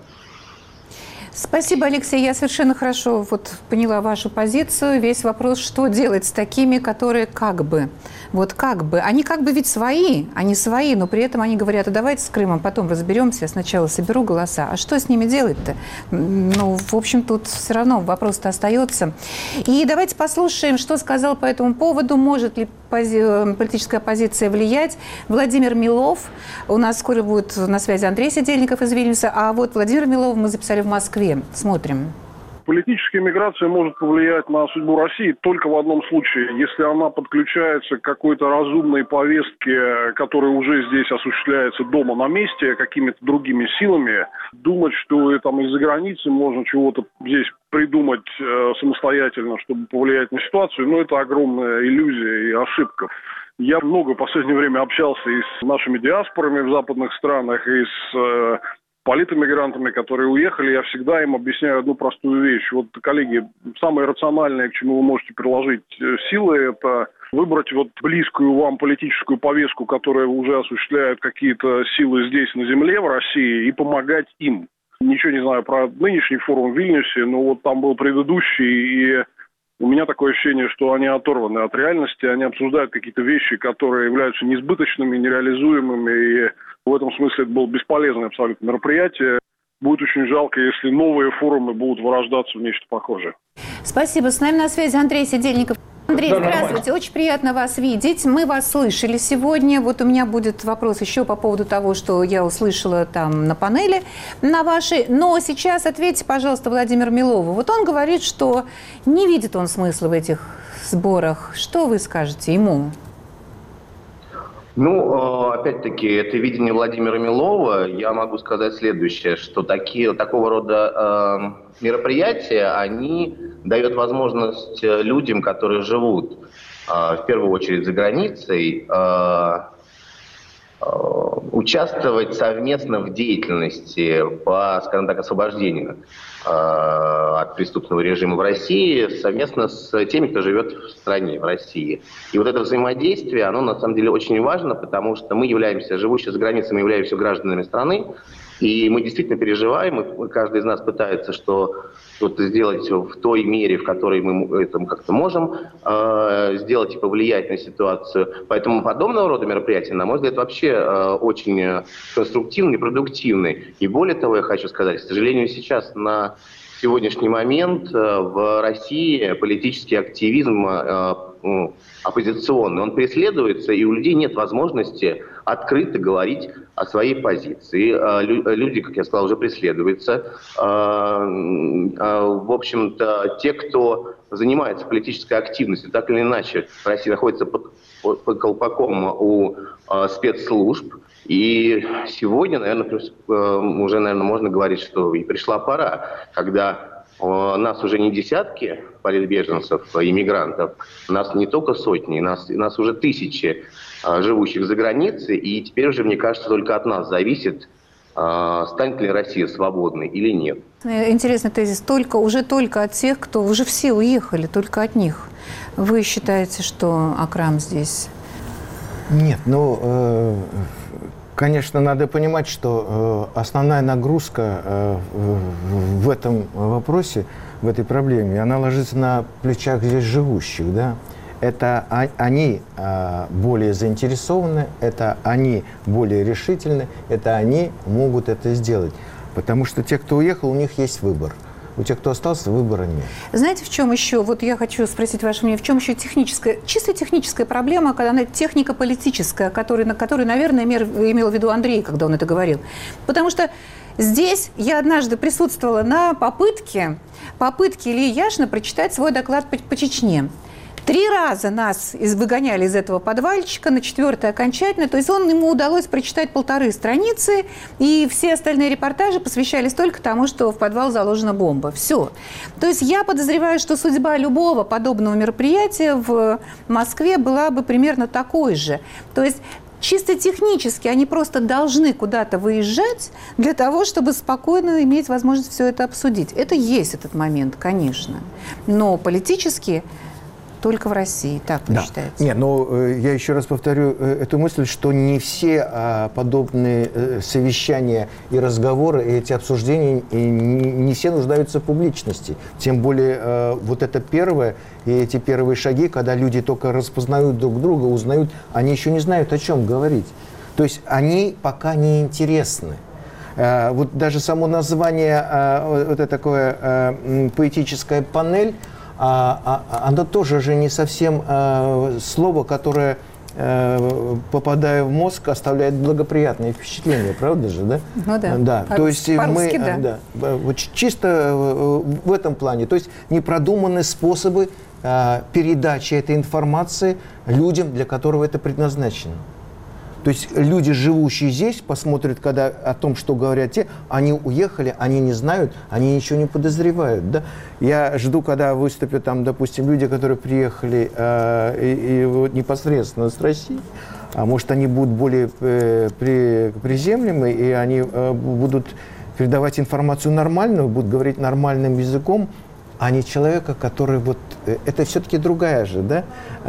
[SPEAKER 3] Спасибо, Алексей. Я совершенно хорошо вот поняла вашу позицию. Весь вопрос, что делать с такими, которые как бы, вот как бы, они как бы ведь свои, они свои, но при этом они говорят, а давайте с Крымом потом разберемся, я сначала соберу голоса. А что с ними делать-то? Ну, в общем, тут все равно вопрос-то остается. И давайте послушаем, что сказал по этому поводу, может ли пози- политическая оппозиция влиять. Владимир Милов, у нас скоро будет на связи Андрей Сидельников из Вильнюса, а вот Владимира Милова мы записали в Москве. Смотрим.
[SPEAKER 20] Политическая миграция может повлиять на судьбу России только в одном случае, если она подключается к какой-то разумной повестке, которая уже здесь осуществляется дома на месте, какими-то другими силами. Думать, что там из-за границы можно чего-то здесь придумать э, самостоятельно, чтобы повлиять на ситуацию, но это огромная иллюзия и ошибка. Я много в последнее время общался и с нашими диаспорами в западных странах, и с э, политэмигрантами, которые уехали. Я всегда им объясняю одну простую вещь. Вот, коллеги, самое рациональное, к чему вы можете приложить силы, это выбрать вот близкую вам политическую повестку, которая уже осуществляет какие-то силы здесь, на земле, в России, и помогать им. Ничего не знаю про нынешний форум в Вильнюсе, но вот там был предыдущий, и у меня такое ощущение, что они оторваны от реальности, они обсуждают какие-то вещи, которые являются несбыточными, нереализуемыми, и в этом смысле это было бесполезное абсолютно мероприятие. Будет очень жалко, если новые форумы будут вырождаться в нечто похожее.
[SPEAKER 3] Спасибо. С нами на связи Андрей Сидельников. Андрей, да, здравствуйте. Нормально. Очень приятно вас видеть. Мы вас слышали сегодня. Вот у меня будет вопрос еще по поводу того, что я услышала там на панели на вашей. Но сейчас ответьте, пожалуйста, Владимиру Милову. Вот он говорит, что не видит он смысла в этих сборах. Что вы скажете ему?
[SPEAKER 21] Ну, опять-таки, это видение Владимира Милова. Я могу сказать следующее, что такие, такого рода э, мероприятия, они дают возможность людям, которые живут э, в первую очередь за границей, э, э, участвовать совместно в деятельности по, скажем так, освобождению э, от преступного режима в России совместно с теми, кто живет в стране, в России. И вот это взаимодействие, оно на самом деле очень важно, потому что мы являемся, живущие за границей, мы являемся гражданами страны, и мы действительно переживаем, и каждый из нас пытается что, что-то сделать в той мере, в которой мы это как-то можем э, сделать и повлиять на ситуацию. Поэтому подобного рода мероприятия, на мой взгляд, вообще э, очень конструктивны и продуктивны. И более того, я хочу сказать, к сожалению, сейчас на сегодняшний момент в России политический активизм оппозиционный, он преследуется, и у людей нет возможности открыто говорить о своей позиции. Люди, как я сказал, уже преследуются. В общем-то, те, кто занимается политической активностью, так или иначе, Россия находится под, под колпаком у спецслужб. И сегодня, наверное, уже, наверное, можно говорить, что и пришла пора, когда нас уже не десятки политбеженцев, иммигрантов, нас не только сотни, нас, нас уже тысячи живущих за границей, и теперь уже, мне кажется, только от нас зависит, станет ли Россия свободной или нет.
[SPEAKER 3] Интересный тезис. Только, уже только от тех, кто уже все уехали, только от них. Вы считаете, что Акрам здесь?
[SPEAKER 4] Нет, ну, э, конечно, надо понимать, что э, основная нагрузка э, в этом вопросе, в этой проблеме, она ложится на плечах здесь живущих, да. Это а, они а, более заинтересованы, это они более решительны, это они могут это сделать. Потому что те, кто уехал, у них есть выбор. У тех, кто остался, выбора нет.
[SPEAKER 3] Знаете, в чем еще, вот я хочу спросить ваше мнение, в чем еще техническая, чисто техническая проблема, когда она технико-политическая, который, на которую, наверное, имел в виду Андрей, когда он это говорил. Потому что здесь я однажды присутствовала на попытке, попытке Ильи Яшина прочитать свой доклад по, по Чечне. Три раза нас из, выгоняли из этого подвальчика, на четвертое окончательно. То есть он, ему удалось прочитать полторы страницы, и все остальные репортажи посвящались только тому, что в подвал заложена бомба. Все. То есть я подозреваю, что судьба любого подобного мероприятия в Москве была бы примерно такой же. То есть чисто технически они просто должны куда-то выезжать для того, чтобы спокойно иметь возможность все это обсудить. Это есть этот момент, конечно. Но политически только в России, так вы
[SPEAKER 4] да.
[SPEAKER 3] считаете?
[SPEAKER 4] Нет, но э, я еще раз повторю э, эту мысль, что не все э, подобные э, совещания и разговоры, и эти обсуждения, и не, не все нуждаются в публичности. Тем более э, вот это первое, и эти первые шаги, когда люди только распознают друг друга, узнают, они еще не знают, о чем говорить. То есть они пока не интересны. Э, вот даже само название, э, вот это такое э, поэтическая панель, А, а, оно тоже же не совсем э, слово, которое, э, попадая в мозг, оставляет благоприятные впечатления, правда же, да?
[SPEAKER 3] Ну да.
[SPEAKER 4] Да. То есть мы,
[SPEAKER 3] да.
[SPEAKER 4] Да, вот чисто в этом плане, то есть не продуманы способы э, передачи этой информации людям, для которого это предназначено. То есть люди, живущие здесь, посмотрят, когда о том, что говорят те, они уехали, они не знают, они ничего не подозревают. Да? Я жду, когда выступят там, допустим, люди, которые приехали э, и, и вот непосредственно с России, а может, они будут более э, при, приземлемы, и они э, будут передавать информацию нормальную, будут говорить нормальным языком, а не человека, который вот... Это все-таки другая же, да?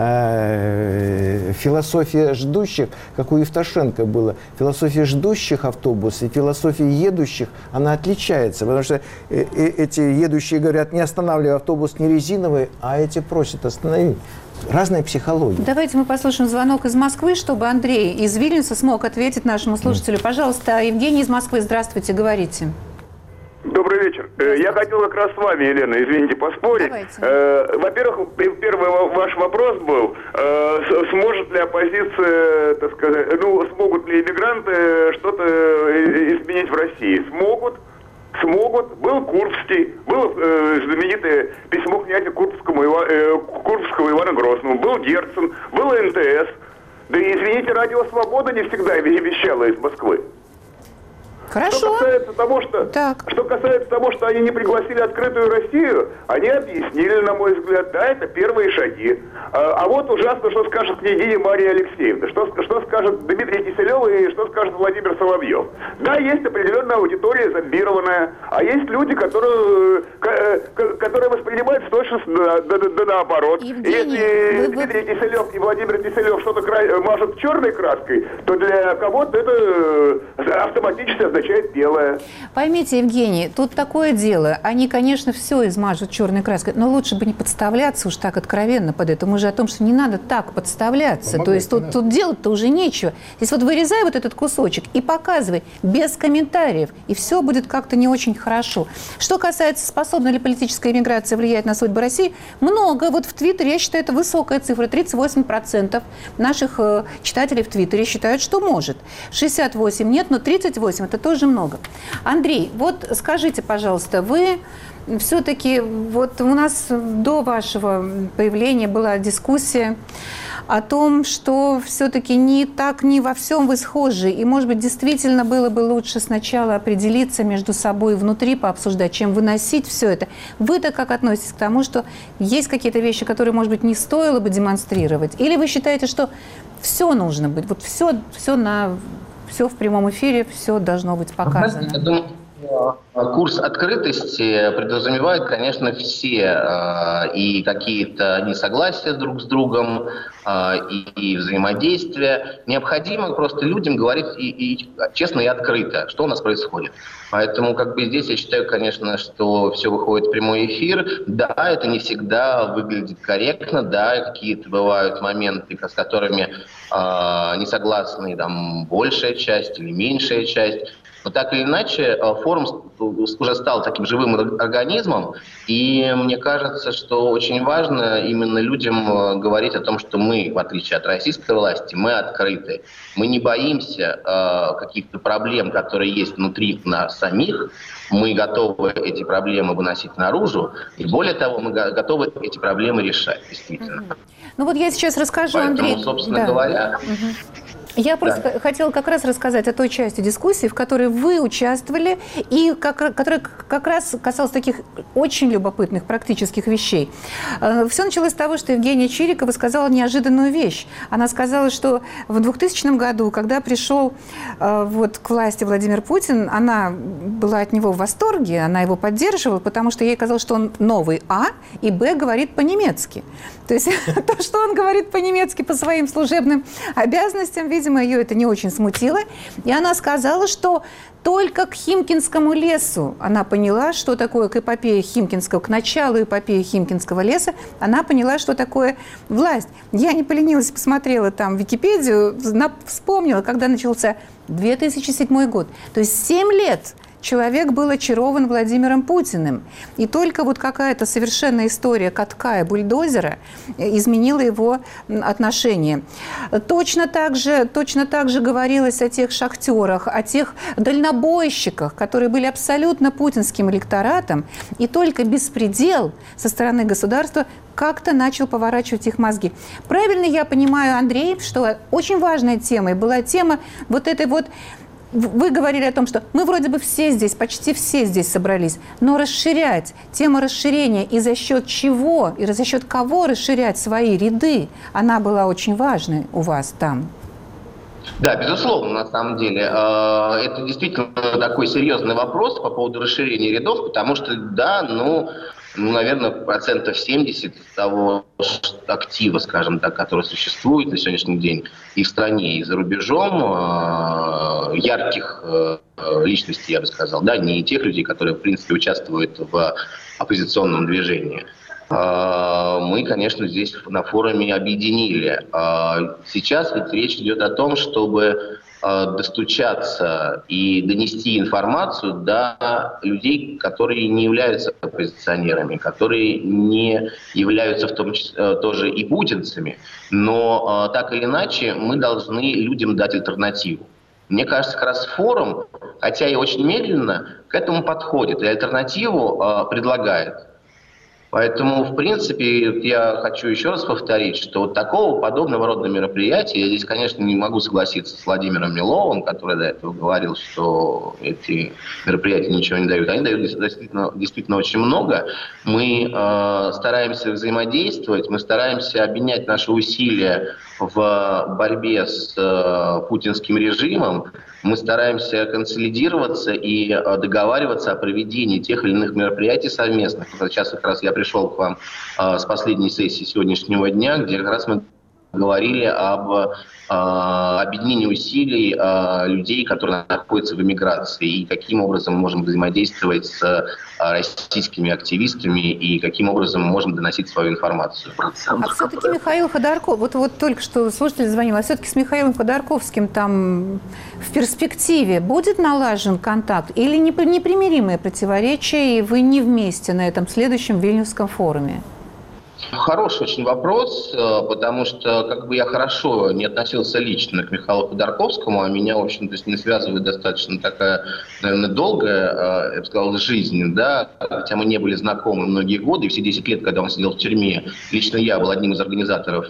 [SPEAKER 4] Э, философия ждущих, как у Евтушенко было, философия ждущих автобуса и философия едущих, она отличается, потому что э, э, эти едущие говорят, не останавливай, автобус не резиновый, а эти просят остановить. Разная психология.
[SPEAKER 3] Давайте мы послушаем звонок из Москвы, чтобы Андрей из Вильнюса смог ответить нашему слушателю. Пожалуйста, Евгений из Москвы, здравствуйте, говорите.
[SPEAKER 2] Добрый вечер. Я хотел как раз с вами, Елена, извините, поспорить. Э, во-первых, первый ваш вопрос был, э, сможет ли оппозиция, так сказать, ну, смогут ли иммигранты что-то изменить в России? Смогут. Смогут. Был Курбский, было э, знаменитое письмо князя Курбскому, э, Курбского Ивана Грозному, был Герцен, был эн тэ эс. Да и, извините, Радио Свобода не всегда вещало из Москвы.
[SPEAKER 3] Хорошо.
[SPEAKER 2] Что касается того, что,
[SPEAKER 3] так.
[SPEAKER 2] что касается того, что они не пригласили открытую Россию, они объяснили, на мой взгляд, да, это первые шаги. А, а вот ужасно, что скажет княгиня Мария Алексеевна, что, что скажет Дмитрий Киселев и что скажет Владимир Соловьев. Да, есть определенная аудитория зомбированная, а есть люди, которые, которые воспринимают точно да, да, да, наоборот.
[SPEAKER 3] Евгений,
[SPEAKER 2] Если
[SPEAKER 3] вы,
[SPEAKER 2] Дмитрий вы... Киселев и Владимир Киселев что-то кра... мажут черной краской, то для кого-то это автоматически означает означает белое.
[SPEAKER 3] Поймите, Евгений, тут такое дело. Они, конечно, все измажут черной краской, но лучше бы не подставляться уж так откровенно под это. Мы же о том, что не надо так подставляться. Помогать, То есть тут, тут делать-то уже нечего. Здесь вот вырезай вот этот кусочек и показывай без комментариев, и все будет как-то не очень хорошо. Что касается, способна ли политическая иммиграция влиять на судьбы России, много. Вот в Твиттере, я считаю, это высокая цифра. тридцать восемь процентов наших э, читателей в Твиттере считают, что может. шестьдесят восемь нет, но тридцать восемь это тоже много. Андрей, вот скажите, пожалуйста, вы все-таки, вот у нас до вашего появления была дискуссия о том, что все-таки не так, не во всем вы схожи. И, может быть, действительно было бы лучше сначала определиться между собой внутри, пообсуждать, чем выносить все это. Вы-то как относитесь к тому, что есть какие-то вещи, которые, может быть, не стоило бы демонстрировать? Или вы считаете, что все нужно быть, вот все, все, на, все в прямом эфире, все должно быть показано?
[SPEAKER 21] Я думаю, курс открытости подразумевает, конечно, все э, и какие-то несогласия друг с другом, э, и, и взаимодействие. Необходимо просто людям говорить и, и честно и открыто, что у нас происходит. Поэтому как бы здесь я считаю, конечно, что все выходит в прямой эфир. Да, это не всегда выглядит корректно, да, какие-то бывают моменты, с которыми э, не согласны там большая часть или меньшая часть. Но так или иначе, форум уже стал таким живым организмом, и мне кажется, что очень важно именно людям говорить о том, что мы, в отличие от российской власти, мы открыты. Мы не боимся э, каких-то проблем, которые есть внутри нас самих. Мы готовы эти проблемы выносить наружу, и более того, мы готовы эти проблемы решать, действительно.
[SPEAKER 3] Ну вот я сейчас расскажу,
[SPEAKER 21] Поэтому,
[SPEAKER 3] Андрей.
[SPEAKER 21] собственно
[SPEAKER 3] да.
[SPEAKER 21] говоря...
[SPEAKER 3] Угу. Я просто да. хотела как раз рассказать о той части дискуссии, в которой вы участвовали, и как, которая как раз касалась таких очень любопытных практических вещей. Все началось с того, что Евгения Чирикова сказала неожиданную вещь. Она сказала, что в двухтысячном году, когда пришел вот, к власти Владимир Путин, она была от него в восторге, она его поддерживала, потому что ей казалось, что он новый А, и Б говорит по-немецки. То есть то, что он говорит по-немецки по своим служебным обязанностям, видимо, ее это не очень смутило. И она сказала, что только к Химкинскому лесу она поняла, что такое к эпопее Химкинского, к началу эпопеи Химкинского леса, она поняла, что такое власть. Я не поленилась, посмотрела там Википедию, вспомнила, когда начался две тысячи седьмой год. То есть семь лет человек был очарован Владимиром Путиным. И только вот какая-то совершенная история катка и бульдозера изменила его отношение. Точно так же, точно так же говорилось о тех шахтерах, о тех дальнобойщиках, которые были абсолютно путинским электоратом. И только беспредел со стороны государства как-то начал поворачивать их мозги. Правильно я понимаю, Андрей, что очень важной темой была тема вот этой вот... Вы говорили о том, что мы вроде бы все здесь, почти все здесь собрались, но расширять, тема расширения и за счет чего, и за счет кого расширять свои ряды, она была очень важной у вас там.
[SPEAKER 21] Да, безусловно, на самом деле. Это действительно такой серьезный вопрос по поводу расширения рядов, потому что, да, ну, ну наверное, процентов семьдесят того актива, скажем так, который существует на сегодняшний день и в стране, и за рубежом, ярких личностей, я бы сказал, да, не тех людей, которые, в принципе, участвуют в оппозиционном движении. Мы, конечно, здесь на форуме объединили. Сейчас ведь речь идет о том, чтобы достучаться и донести информацию до людей, которые не являются оппозиционерами, которые не являются в том числе тоже и путинцами. Но так или иначе мы должны людям дать альтернативу. Мне кажется, как раз форум, хотя и очень медленно, к этому подходит и альтернативу предлагает. Поэтому, в принципе, я хочу еще раз повторить, что вот такого подобного рода мероприятия, я здесь, конечно, не могу согласиться с Владимиром Миловым, который до этого говорил, что эти мероприятия ничего не дают. Они дают действительно, действительно очень много. Мы э, стараемся взаимодействовать, мы стараемся объединять наши усилия в борьбе с э, путинским режимом. Мы стараемся консолидироваться и договариваться о проведении тех или иных мероприятий совместных. Сейчас как раз я пришел к вам с последней сессии сегодняшнего дня, где как раз мы говорили об э, объединении усилий э, людей, которые находятся в эмиграции, и каким образом мы можем взаимодействовать с э, российскими активистами и каким образом мы можем доносить свою информацию.
[SPEAKER 3] А все-таки Михаил Ходорков, вот, вот только что слушатель звонил, а все-таки с Михаилом Ходорковским там в перспективе будет налажен контакт или непримиримые противоречия, и вы не вместе на этом следующем Вильнюсском форуме?
[SPEAKER 21] Хороший очень вопрос, потому что как бы я хорошо не относился лично к Михаилу Ходорковскому, а меня, в общем-то, с ним связывает достаточно такая, наверное, долгая, я бы сказал, жизнь, да, хотя мы не были знакомы многие годы, и все десять лет, когда он сидел в тюрьме, лично я был одним из организаторов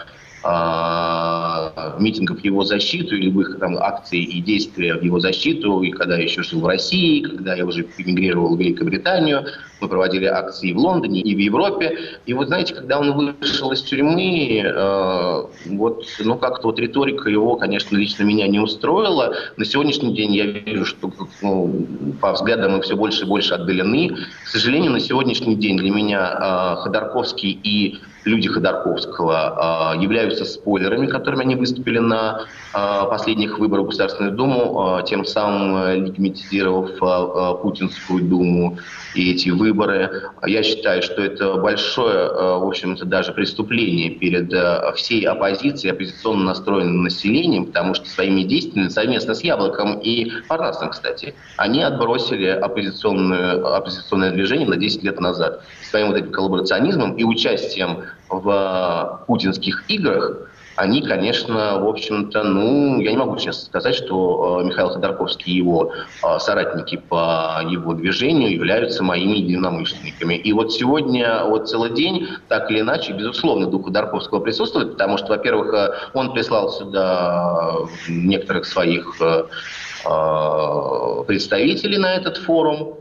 [SPEAKER 21] митингов в его защиту, и любых там акций и действий в его защиту, и когда я еще жил в России, когда я уже эмигрировал в Великобританию, мы проводили акции в Лондоне и в Европе. И вот знаете, когда он вышел из тюрьмы, э, вот, ну как-то вот риторика его, конечно, лично меня не устроила. На сегодняшний день я вижу, что ну, по взглядам мы все больше и больше отдалены. К сожалению, на сегодняшний день для меня э, Ходорковский и люди Ходорковского э, являются спойлерами, которыми они выступили на э, последних выборах в Государственную Думу, э, тем самым э, легитимизировав э, Путинскую Думу и эти выборы. Я считаю, что это большое, э, в общем-то, даже преступление перед э, всей оппозицией, оппозиционно настроенным населением, потому что своими действиями совместно с Яблоком и Парнасом, кстати, они отбросили оппозиционное, оппозиционное движение на десять лет назад. Своим вот этим коллаборационизмом и участием в путинских играх, они, конечно, в общем-то, ну, я не могу сейчас сказать, что Михаил Ходорковский и его соратники по его движению являются моими единомышленниками. И вот сегодня, вот целый день, так или иначе, безусловно, дух Ходорковского присутствует, потому что, во-первых, он прислал сюда некоторых своих представителей на этот форум.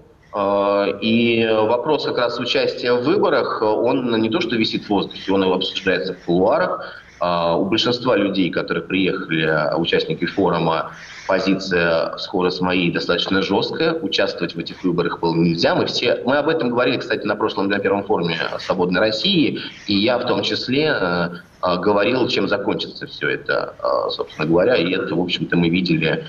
[SPEAKER 21] И вопрос как раз участия в выборах, он не то что висит в воздухе, он его обсуждается в кулуарах. У большинства людей, которые приехали, участники форума, позиция схожа с моей достаточно жесткая. Участвовать в этих выборах было нельзя. Мы, все, мы об этом говорили, кстати, на прошлом, на первом форуме «Свободной России». И я в том числе говорил, чем закончится все это, собственно говоря. И это, в общем-то, мы видели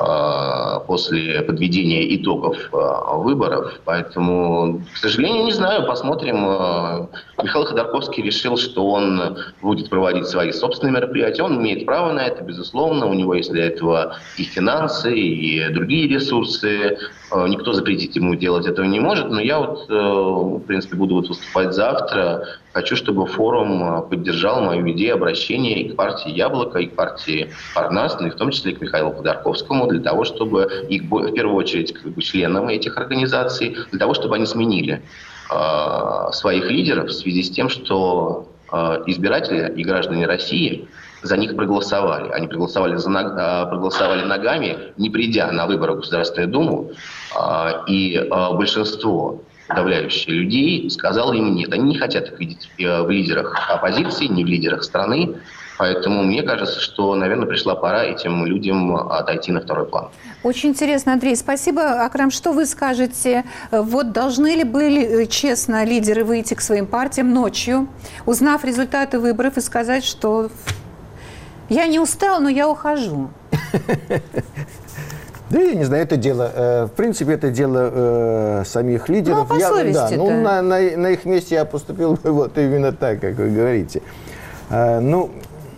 [SPEAKER 21] после подведения итогов выборов. Поэтому, к сожалению, не знаю, посмотрим. Михаил Ходорковский решил, что он будет проводить свои собственные мероприятия. Он имеет право на это, безусловно. У него есть для этого и финансы, и другие ресурсы. Никто запретить ему делать этого не может. Но я вот, в принципе, буду вот выступать завтра. Хочу, чтобы форум поддержал мою идею обращения и к партии «Яблоко», и к партии «Парнас», ну и в том числе и к Михаилу Ходорковскому, для того, чтобы их, в первую очередь, как бы членам этих организаций, для того, чтобы они сменили э, своих лидеров в связи с тем, что э, избиратели и граждане России за них проголосовали. Они проголосовали, за, э, проголосовали ногами, не придя на выборы в Государственную Думу, э, и э, большинство подавляющие людей сказало им нет. Они не хотят их видеть в лидерах оппозиции, не в лидерах страны. Поэтому мне кажется, что, наверное, пришла пора этим людям отойти на второй план.
[SPEAKER 3] Очень интересно, Андрей. Спасибо. Акрам, что вы скажете? Вот должны ли были честно лидеры выйти к своим партиям ночью, узнав результаты выборов, и сказать, что я не устал, но я ухожу?
[SPEAKER 4] Да, я не знаю, это дело, в принципе, это дело самих лидеров.
[SPEAKER 3] Ну, а по совести-то?
[SPEAKER 4] Да, ну, на, на, на их месте я поступил бы вот именно так, как вы говорите. Ну,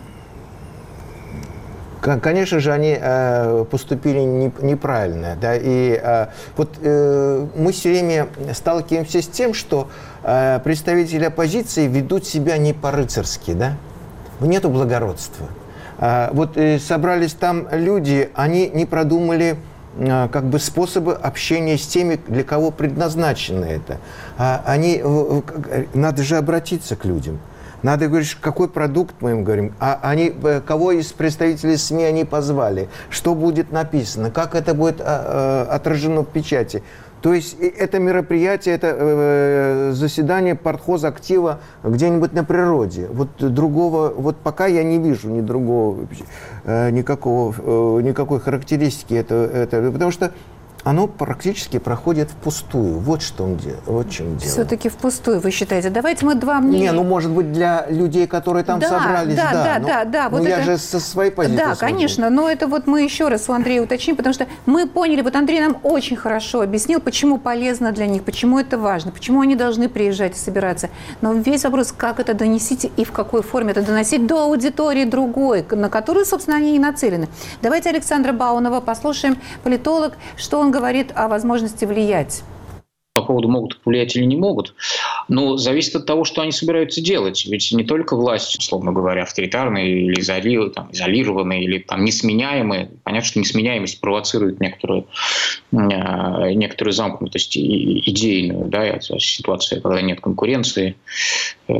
[SPEAKER 4] конечно же, они поступили неправильно. Да, и вот мы все время сталкиваемся с тем, что представители оппозиции ведут себя не по-рыцарски, да? Нету благородства. Вот собрались там люди, они не продумали как бы способы общения с теми, для кого предназначено это. Они, надо же обратиться к людям. Надо говорить, какой продукт мы им говорим, а они, кого из представителей СМИ они позвали, что будет написано, как это будет отражено в печати. То есть это мероприятие, это э, заседание партхозактива где-нибудь на природе. Вот другого, вот пока я не вижу ни другого, э, никакого, э, никакой характеристики этого, этого. Потому что оно практически проходит впустую. Вот что он делает. Вот в чем дело.
[SPEAKER 3] Все-таки впустую, вы считаете? Давайте мы два мнения.
[SPEAKER 4] Не, ну, может быть, для людей, которые там
[SPEAKER 3] да,
[SPEAKER 4] собрались,
[SPEAKER 3] да. Да, да,
[SPEAKER 4] но,
[SPEAKER 3] да. да.
[SPEAKER 4] Но
[SPEAKER 3] вот
[SPEAKER 4] я
[SPEAKER 3] это...
[SPEAKER 4] же со своей позиции
[SPEAKER 3] Да,
[SPEAKER 4] смотрю.
[SPEAKER 3] конечно, но это вот мы еще раз у Андрея уточним, потому что мы поняли, вот Андрей нам очень хорошо объяснил, почему полезно для них, почему это важно, почему они должны приезжать и собираться. Но весь вопрос, как это донесите и в какой форме это доносить до аудитории другой, на которую, собственно, они и нацелены. Давайте Александра Баунова послушаем, политолог, что он говорит о возможности возможности влиять.
[SPEAKER 1] По поводу могут повлиять или не могут, но зависит от того, что они собираются делать. Ведь не только власть, условно говоря, авторитарная или изоли, там, изолированная, или там, несменяемая. Понятно, что несменяемость провоцирует некоторую, э, некоторую замкнутость идейную, да, ситуация, когда нет конкуренции. Э,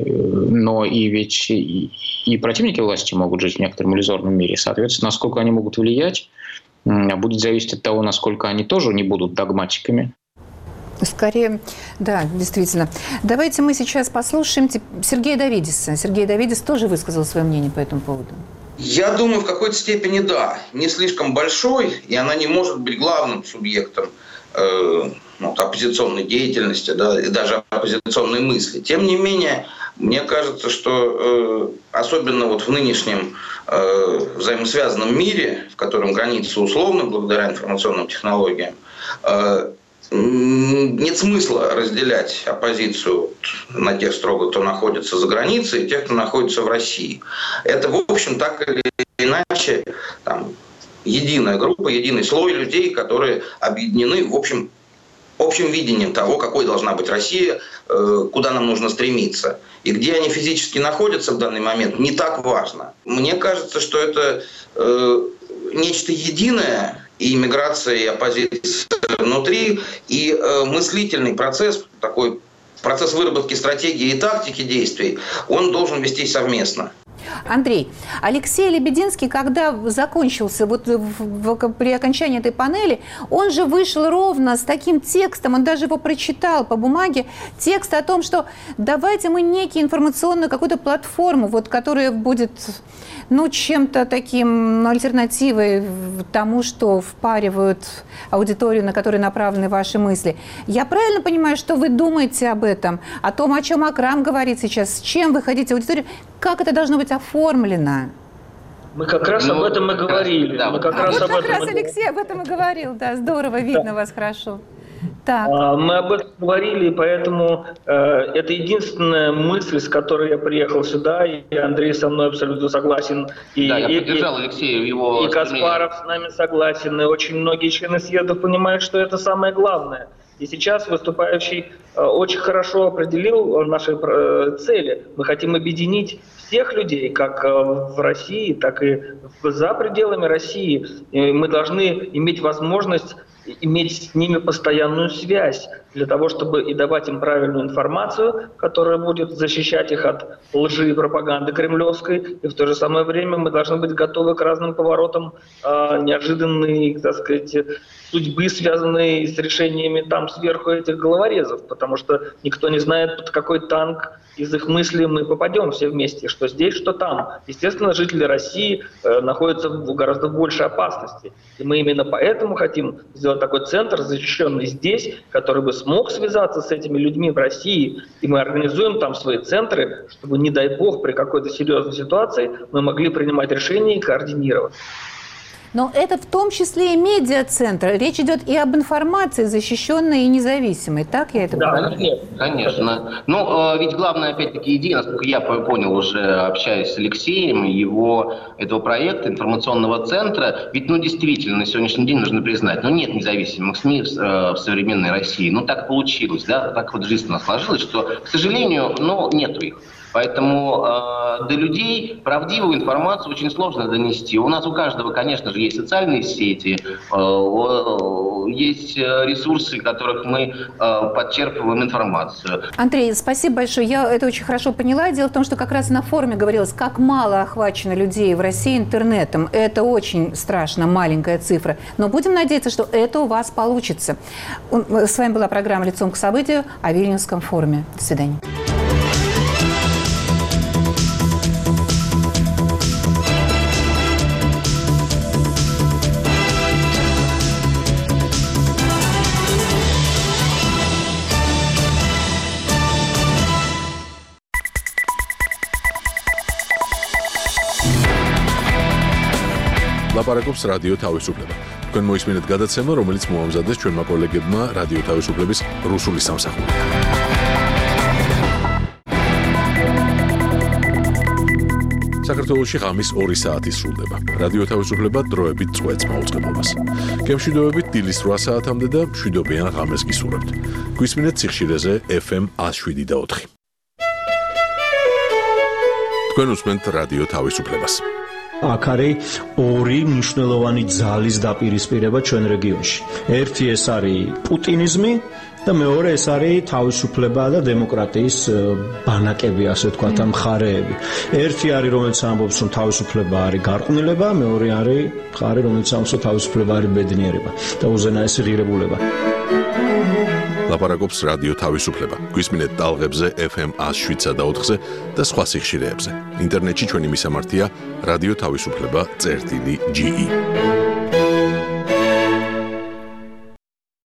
[SPEAKER 1] но и ведь и, и противники власти могут жить в некотором иллюзорном мире. Соответственно, насколько они могут влиять, будет зависеть от того, насколько они тоже не будут догматиками.
[SPEAKER 3] Скорее, да, действительно. Давайте мы сейчас послушаем Сергея Давидиса. Сергей Давидис тоже высказал свое мнение по этому поводу.
[SPEAKER 22] Я думаю, в какой-то степени да. Не слишком большой, и она не может быть главным субъектом э, ну, оппозиционной деятельности, да, и даже оппозиционной мысли. Тем не менее, мне кажется, что э, особенно вот в нынешнем э, взаимосвязанном мире, в котором границы условны благодаря информационным технологиям, э, нет смысла разделять оппозицию на тех строго, кто находится за границей, и тех, кто находится в России. Это, в общем, так или иначе там, единая группа, единый слой людей, которые объединены в общем, общим видением того, какой должна быть Россия, куда нам нужно стремиться. И где они физически находятся в данный момент, не так важно. Мне кажется, что это э, нечто единое, и миграция, и оппозиция внутри, и э, мыслительный процесс, такой процесс выработки стратегии и тактики действий, он должен вестись совместно.
[SPEAKER 3] Андрей, Алексей Лебединский, когда закончился, вот в, в, при окончании этой панели, он же вышел ровно с таким текстом, он даже его прочитал по бумаге, текст о том, что давайте мы некий информационную какую-то платформу, вот, которая будет, ну, чем-то таким альтернативой тому, что впаривают аудиторию, на которую направлены ваши мысли. Я правильно понимаю, что вы думаете об этом, о том, о чем Акрам говорит сейчас, с чем вы хотите аудиторию, как это должно быть оформлено?
[SPEAKER 18] Мы как раз ну, об этом и говорили.
[SPEAKER 22] Да,
[SPEAKER 18] мы как
[SPEAKER 3] а
[SPEAKER 18] раз
[SPEAKER 3] вот
[SPEAKER 18] об
[SPEAKER 3] как
[SPEAKER 18] этом
[SPEAKER 3] раз
[SPEAKER 18] и...
[SPEAKER 3] Алексей об этом и говорил, да, здорово, видно да. вас хорошо. Так.
[SPEAKER 18] Мы об этом говорили, поэтому э, это единственная мысль, с которой я приехал сюда, и Андрей со мной абсолютно согласен. И,
[SPEAKER 22] да, я
[SPEAKER 18] и,
[SPEAKER 22] поддержал
[SPEAKER 18] и,
[SPEAKER 22] Алексея его...
[SPEAKER 18] И Каспаров с нами согласен, и очень многие члены съезда понимают, что это самое главное. И сейчас выступающий э, очень хорошо определил наши э, цели. Мы хотим объединить всех людей, как э, в России, так и за пределами России. И мы должны иметь возможность иметь с ними постоянную связь для того, чтобы и давать им правильную информацию, которая будет защищать их от лжи и пропаганды кремлевской. И в то же самое время мы должны быть готовы к разным поворотам э, неожиданной, так сказать, судьбы, связанные с решениями там сверху этих головорезов, потому что никто не знает, под какой танк из их мыслей мы попадем все вместе, что здесь, что там. Естественно, жители России э, находятся в гораздо большей опасности. И мы именно поэтому хотим сделать такой центр, защищенный здесь, который бы смог связаться с этими людьми в России. И мы организуем там свои центры, чтобы, не дай бог, при какой-то серьезной ситуации мы могли принимать решения и координировать.
[SPEAKER 3] Но это в том числе и медиацентр. Речь идет и об информации, защищенной и независимой. Так я это
[SPEAKER 22] да,
[SPEAKER 3] понимаю?
[SPEAKER 22] Конечно, конечно. Но э, ведь главная, опять-таки, идея, насколько я понял уже, общаясь с Алексеем, его этого проекта, информационного центра, ведь, ну, действительно, на сегодняшний день нужно признать, ну, нет независимых СМИ в, э, в современной России. Ну, так получилось, да, так вот жизнь у нас сложилась, что, к сожалению, ну, нету их. Поэтому э, до людей правдивую информацию очень сложно донести. У нас у каждого, конечно же, есть социальные сети, э, есть ресурсы, в которых мы э, подчерпываем информацию.
[SPEAKER 3] Андрей, спасибо большое. Я это очень хорошо поняла. Дело в том, что как раз на форуме говорилось, как мало охвачено людей в России интернетом. Это очень страшно, маленькая цифра. Но будем надеяться, что это у вас получится. С вами была программа «Лицом к событию» о Вильнюсском форуме. До свидания.
[SPEAKER 5] ლაპარაკობს რადიო თავისუფლება. თქვენ მოისმინეთ გადაცემა, რომელიც მოამზადეს ჩვენმა კოლეგებმა რადიო თავისუფლების რუსული სამსახური. საქართველოში ღამის ორი საათი სრულდება. რადიო თავისუფლება დროებით წვეთს მაუწყებლობას. გემშვიდობებით დილის რვა საათამდე და მშვიდობიან ღამეს გისურვებთ. გვისმინეთ სიხშირეზე ეფ ემ one oh seven და four. თქვენ უსმენთ რადიო თავისუფლებას.
[SPEAKER 6] აქ არის ორი მნიშვნელოვანი ძალის დაპირისპირება ჩვენ რეგიონში. ერთი ეს არის პუტინიზმი და მეორე ეს არის თავისუფლება და დემოკრატიის ბანაკები, ასე ვთქვათ, ამ მხარეები. ერთი არის, რომელიც ამბობს, რომ თავისუფლება არის გარყვნილება, მეორე არის მხარე, რომელიც ამბობს, რომ თავისუფლება არის ბედნიერება და უზენაესი ღირებულება.
[SPEAKER 5] ლაპარაკობს რადიო თავისუფლება. გვისმინეთ ტალღებზე ეფ ემ one oh seven და four-ზე და სხვა სიხშირეებზე. ინტერნეტში ჩვენი მისამართია რადიო თავისუფლება წერტილი ჯი ი.